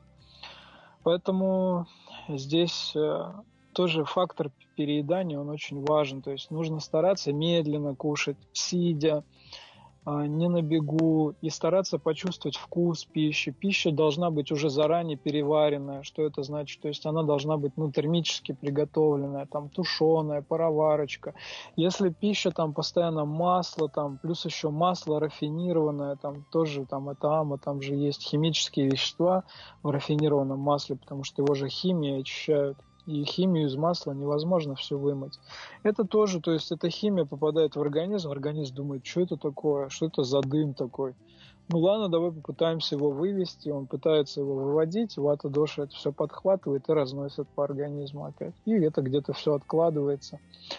Поэтому здесь тоже фактор переедания, он очень важен. То есть нужно стараться медленно кушать, сидя, не на бегу, и стараться почувствовать вкус пищи. Пища должна быть уже заранее переваренная. Что это значит? То есть она должна быть ну, термически приготовленная, там тушеная, пароварочка. Если пища там постоянно масло, там, плюс еще масло рафинированное, там тоже там это ама, там же есть химические вещества в рафинированном масле, потому что его же химией очищают. И химию из масла невозможно все вымыть. Это тоже, то есть эта химия попадает в организм, организм думает, что это такое, что это за дым такой. Ну ладно, давай попытаемся его вывести. Он пытается его выводить, вата-доша это все подхватывает и разносит по организму опять. И это где-то все откладывается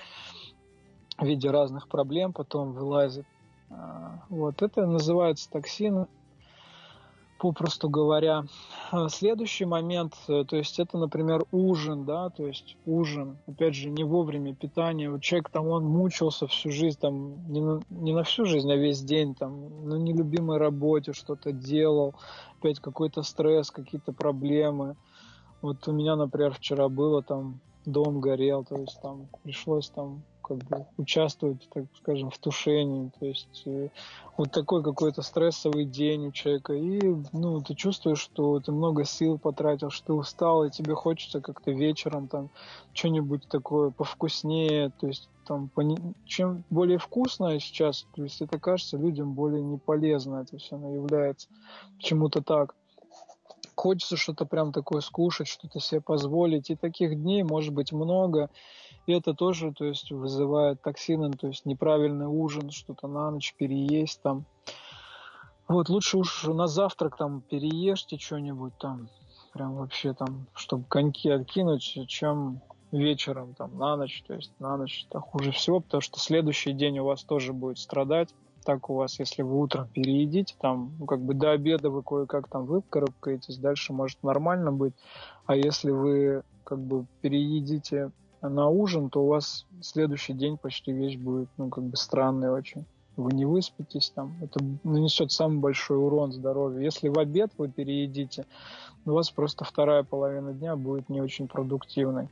в виде разных проблем, потом вылазит. Вот это называется токсины, попросту говоря. Следующий момент, то есть это, например, ужин, да, то есть ужин, опять же, не вовремя питание. Вот человек там, он мучился всю жизнь, там, не на, не на всю жизнь, а весь день, там, на нелюбимой работе что-то делал, опять какой-то стресс, какие-то проблемы. Вот у меня, например, вчера было, там, дом горел, то есть там пришлось там как бы участвовать, так скажем, в тушении, то есть э, вот такой какой-то стрессовый день у человека, и ну ты чувствуешь, что ты много сил потратил, что ты устал, и тебе хочется как-то вечером там что-нибудь такое повкуснее, то есть там чем более вкусное сейчас, то есть это кажется людям более неполезно, это все является почему-то так. Хочется что-то прям такое скушать, что-то себе позволить. И таких дней может быть много. И это тоже, то есть, вызывает токсины, то есть неправильный ужин, что-то на ночь переесть там. Вот, лучше уж на завтрак там переешьте что-нибудь там, прям вообще там, чтобы коньки откинуть, чем вечером там на ночь. То есть на ночь это хуже всего, потому что следующий день у вас тоже будет страдать. Так у вас, если вы утром переедите, там, ну, как бы до обеда вы кое-как там выкарабкаетесь, дальше может нормально быть. А если вы как бы переедите на ужин, то у вас следующий день почти весь будет, ну, как бы странный очень. Вы не выспитесь там, это нанесет самый большой урон здоровью. Если в обед вы переедите, у вас просто вторая половина дня будет не очень продуктивной.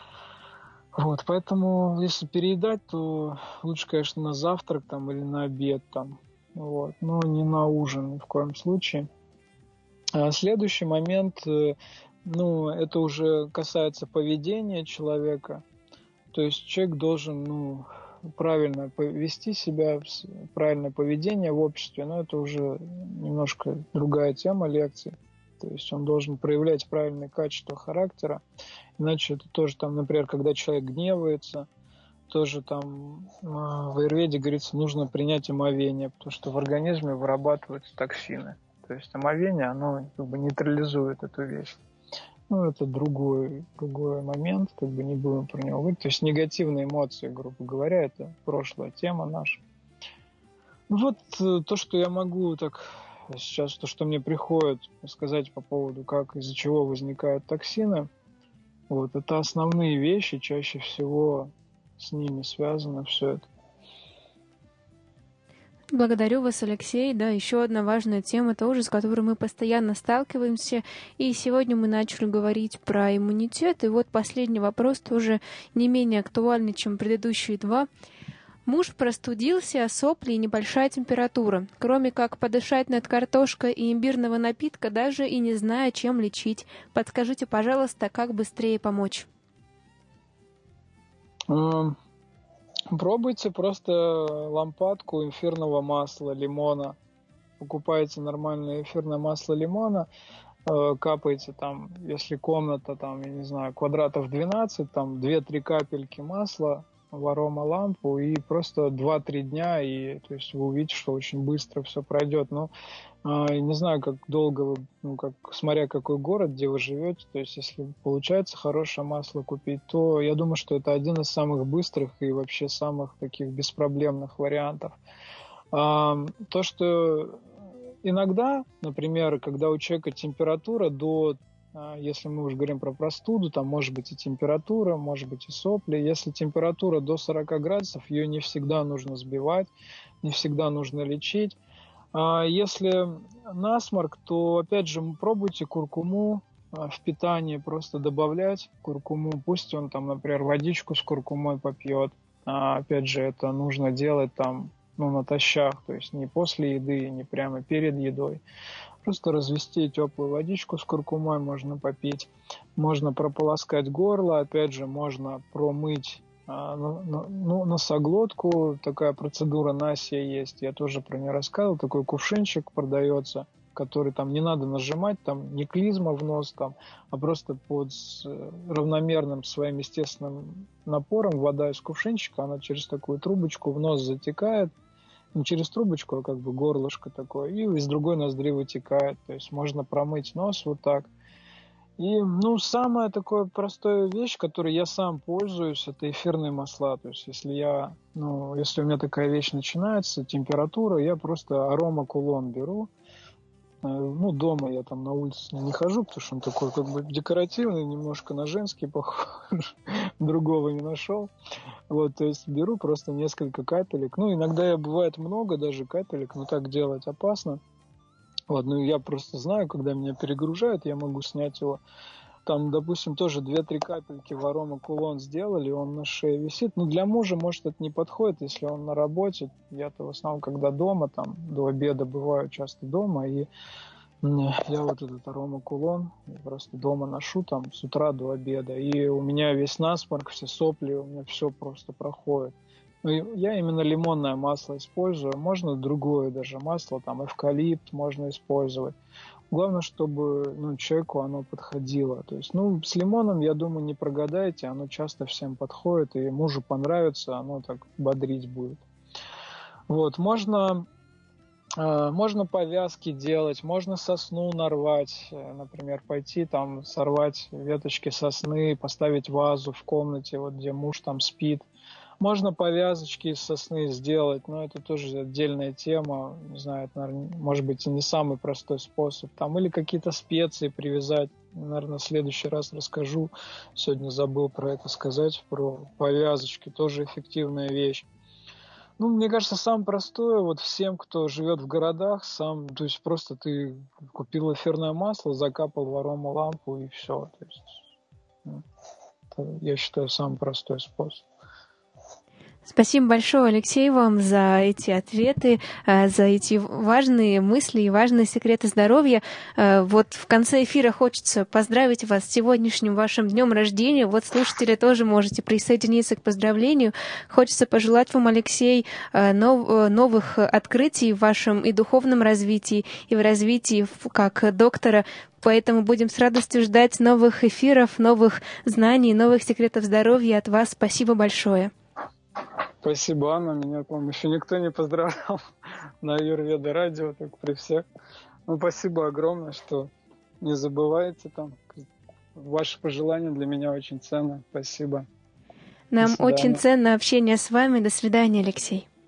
Вот, поэтому, если переедать, то лучше, конечно, на завтрак там или на обед там, вот, но не на ужин ни в коем случае. А следующий момент, ну, это уже касается поведения человека, то есть человек должен, ну, правильно вести себя, правильное поведение в обществе, но это уже немножко другая тема лекции. То есть он должен проявлять правильные качества характера. Иначе это тоже там, например, когда человек гневается, тоже там в аюрведе говорится, нужно принять омовение, потому что в организме вырабатываются токсины. То есть омовение, оно как бы нейтрализует эту вещь. Ну, это другой, другой момент, как бы не будем про него говорить. То есть негативные эмоции, грубо говоря, это прошлая тема наша. Вот то, что я могу так сейчас, то, что мне приходит сказать по поводу, как, из-за чего возникают токсины, вот, это основные вещи, чаще всего с ними связано все это. Благодарю вас, Алексей. Да, еще одна важная тема тоже, с которой мы постоянно сталкиваемся. И сегодня мы начали говорить про иммунитет. И вот последний вопрос тоже не менее актуальный, чем предыдущие два. Муж простудился, сопли и небольшая температура. Кроме как подышать над картошкой и имбирного напитка, даже и не зная, чем лечить. Подскажите, пожалуйста, как быстрее помочь? Пробуйте просто лампадку эфирного масла лимона. Покупаете нормальное эфирное масло лимона, капаете там, если комната, там, я не знаю, квадратов двенадцать, там две-три капельки масла в аромалампу и просто два-три дня, и то есть вы увидите, что очень быстро все пройдет. Но э, не знаю, как долго вы, ну, как, смотря какой город, где вы живете, то есть если получается хорошее масло купить, то я думаю, что это один из самых быстрых и вообще самых таких беспроблемных вариантов. А, то, что иногда, например, когда у человека температура до, если мы уже говорим про простуду, там может быть и температура, может быть и сопли. Если температура до сорок градусов, ее не всегда нужно сбивать, не всегда нужно лечить. А если насморк, то опять же пробуйте куркуму в питании, просто добавлять куркуму. Пусть он там, например, водичку с куркумой попьет. А опять же, это нужно делать там, ну, натощак, то есть не после еды, не прямо перед едой. Просто развести теплую водичку с куркумой можно попить. Можно прополоскать горло, опять же, можно промыть а, ну, носоглотку. Такая процедура Насия есть, я тоже про нее рассказывал. Такой кувшинчик продается, который там не надо нажимать, там не клизма в нос, там, а просто под равномерным своим естественным напором вода из кувшинчика, она через такую трубочку в нос затекает. не через трубочку, а как бы горлышко такое, и из другой ноздри вытекает. То есть можно промыть нос вот так. И, ну, самая такая простая вещь, которой я сам пользуюсь, это эфирные масла. То есть если я, ну, если у меня такая вещь начинается, температура, я просто аромакулон беру. Ну, дома я там на улице не хожу, потому что он такой как бы декоративный, немножко на женский похож, другого не нашел. Вот, то есть беру просто несколько капелек. Ну, иногда я бывает много даже капелек, но так делать опасно. Вот, ну, я просто знаю, когда меня перегружают, я могу снять его. Там, допустим, тоже две-три капельки в аромакулон сделали, он на шее висит. Ну, для мужа, может, это не подходит, если он на работе. Я-то в основном, когда дома, там, до обеда бываю часто дома, и я вот этот аромакулон просто дома ношу, там, с утра до обеда. И у меня весь насморк, все сопли, у меня все просто проходит. Ну, я именно лимонное масло использую. Можно другое даже масло, там, эвкалипт можно использовать. Главное, чтобы, ну, человеку оно подходило. То есть, ну, с лимоном, я думаю, не прогадаете, оно часто всем подходит, и мужу понравится, оно так бодрить будет. Вот, можно, э, можно повязки делать, можно сосну нарвать, например, пойти там сорвать веточки сосны, поставить вазу в комнате, вот где муж там спит. Можно повязочки из сосны сделать, но это тоже отдельная тема. Не знаю, это, наверное, может быть, и не самый простой способ. Там, или какие-то специи привязать. Наверное, в следующий раз расскажу. Сегодня забыл про это сказать, про повязочки. Тоже эффективная вещь. Ну, мне кажется, самое простое, вот всем, кто живет в городах, сам, то есть просто ты купил эфирное масло, закапал в аромалампу и все. То есть, ну, это, я считаю, самый простой способ. Спасибо большое, Алексей, вам за эти ответы, за эти важные мысли и важные секреты здоровья. Вот в конце эфира хочется поздравить вас с сегодняшним вашим днем рождения. Вот слушатели тоже можете присоединиться к поздравлению. Хочется пожелать вам, Алексей, новых открытий в вашем и духовном развитии, и в развитии как доктора. Поэтому будем с радостью ждать новых эфиров, новых знаний, новых секретов здоровья от вас. Спасибо большое. Спасибо, Анна. Меня, по-моему, еще никто не поздравлял на Аюрведа радио, так при всех. Ну, спасибо огромное, что не забывайте там. Ваши пожелания для меня очень ценны. Спасибо. Нам очень ценно общение с вами. До свидания, Алексей.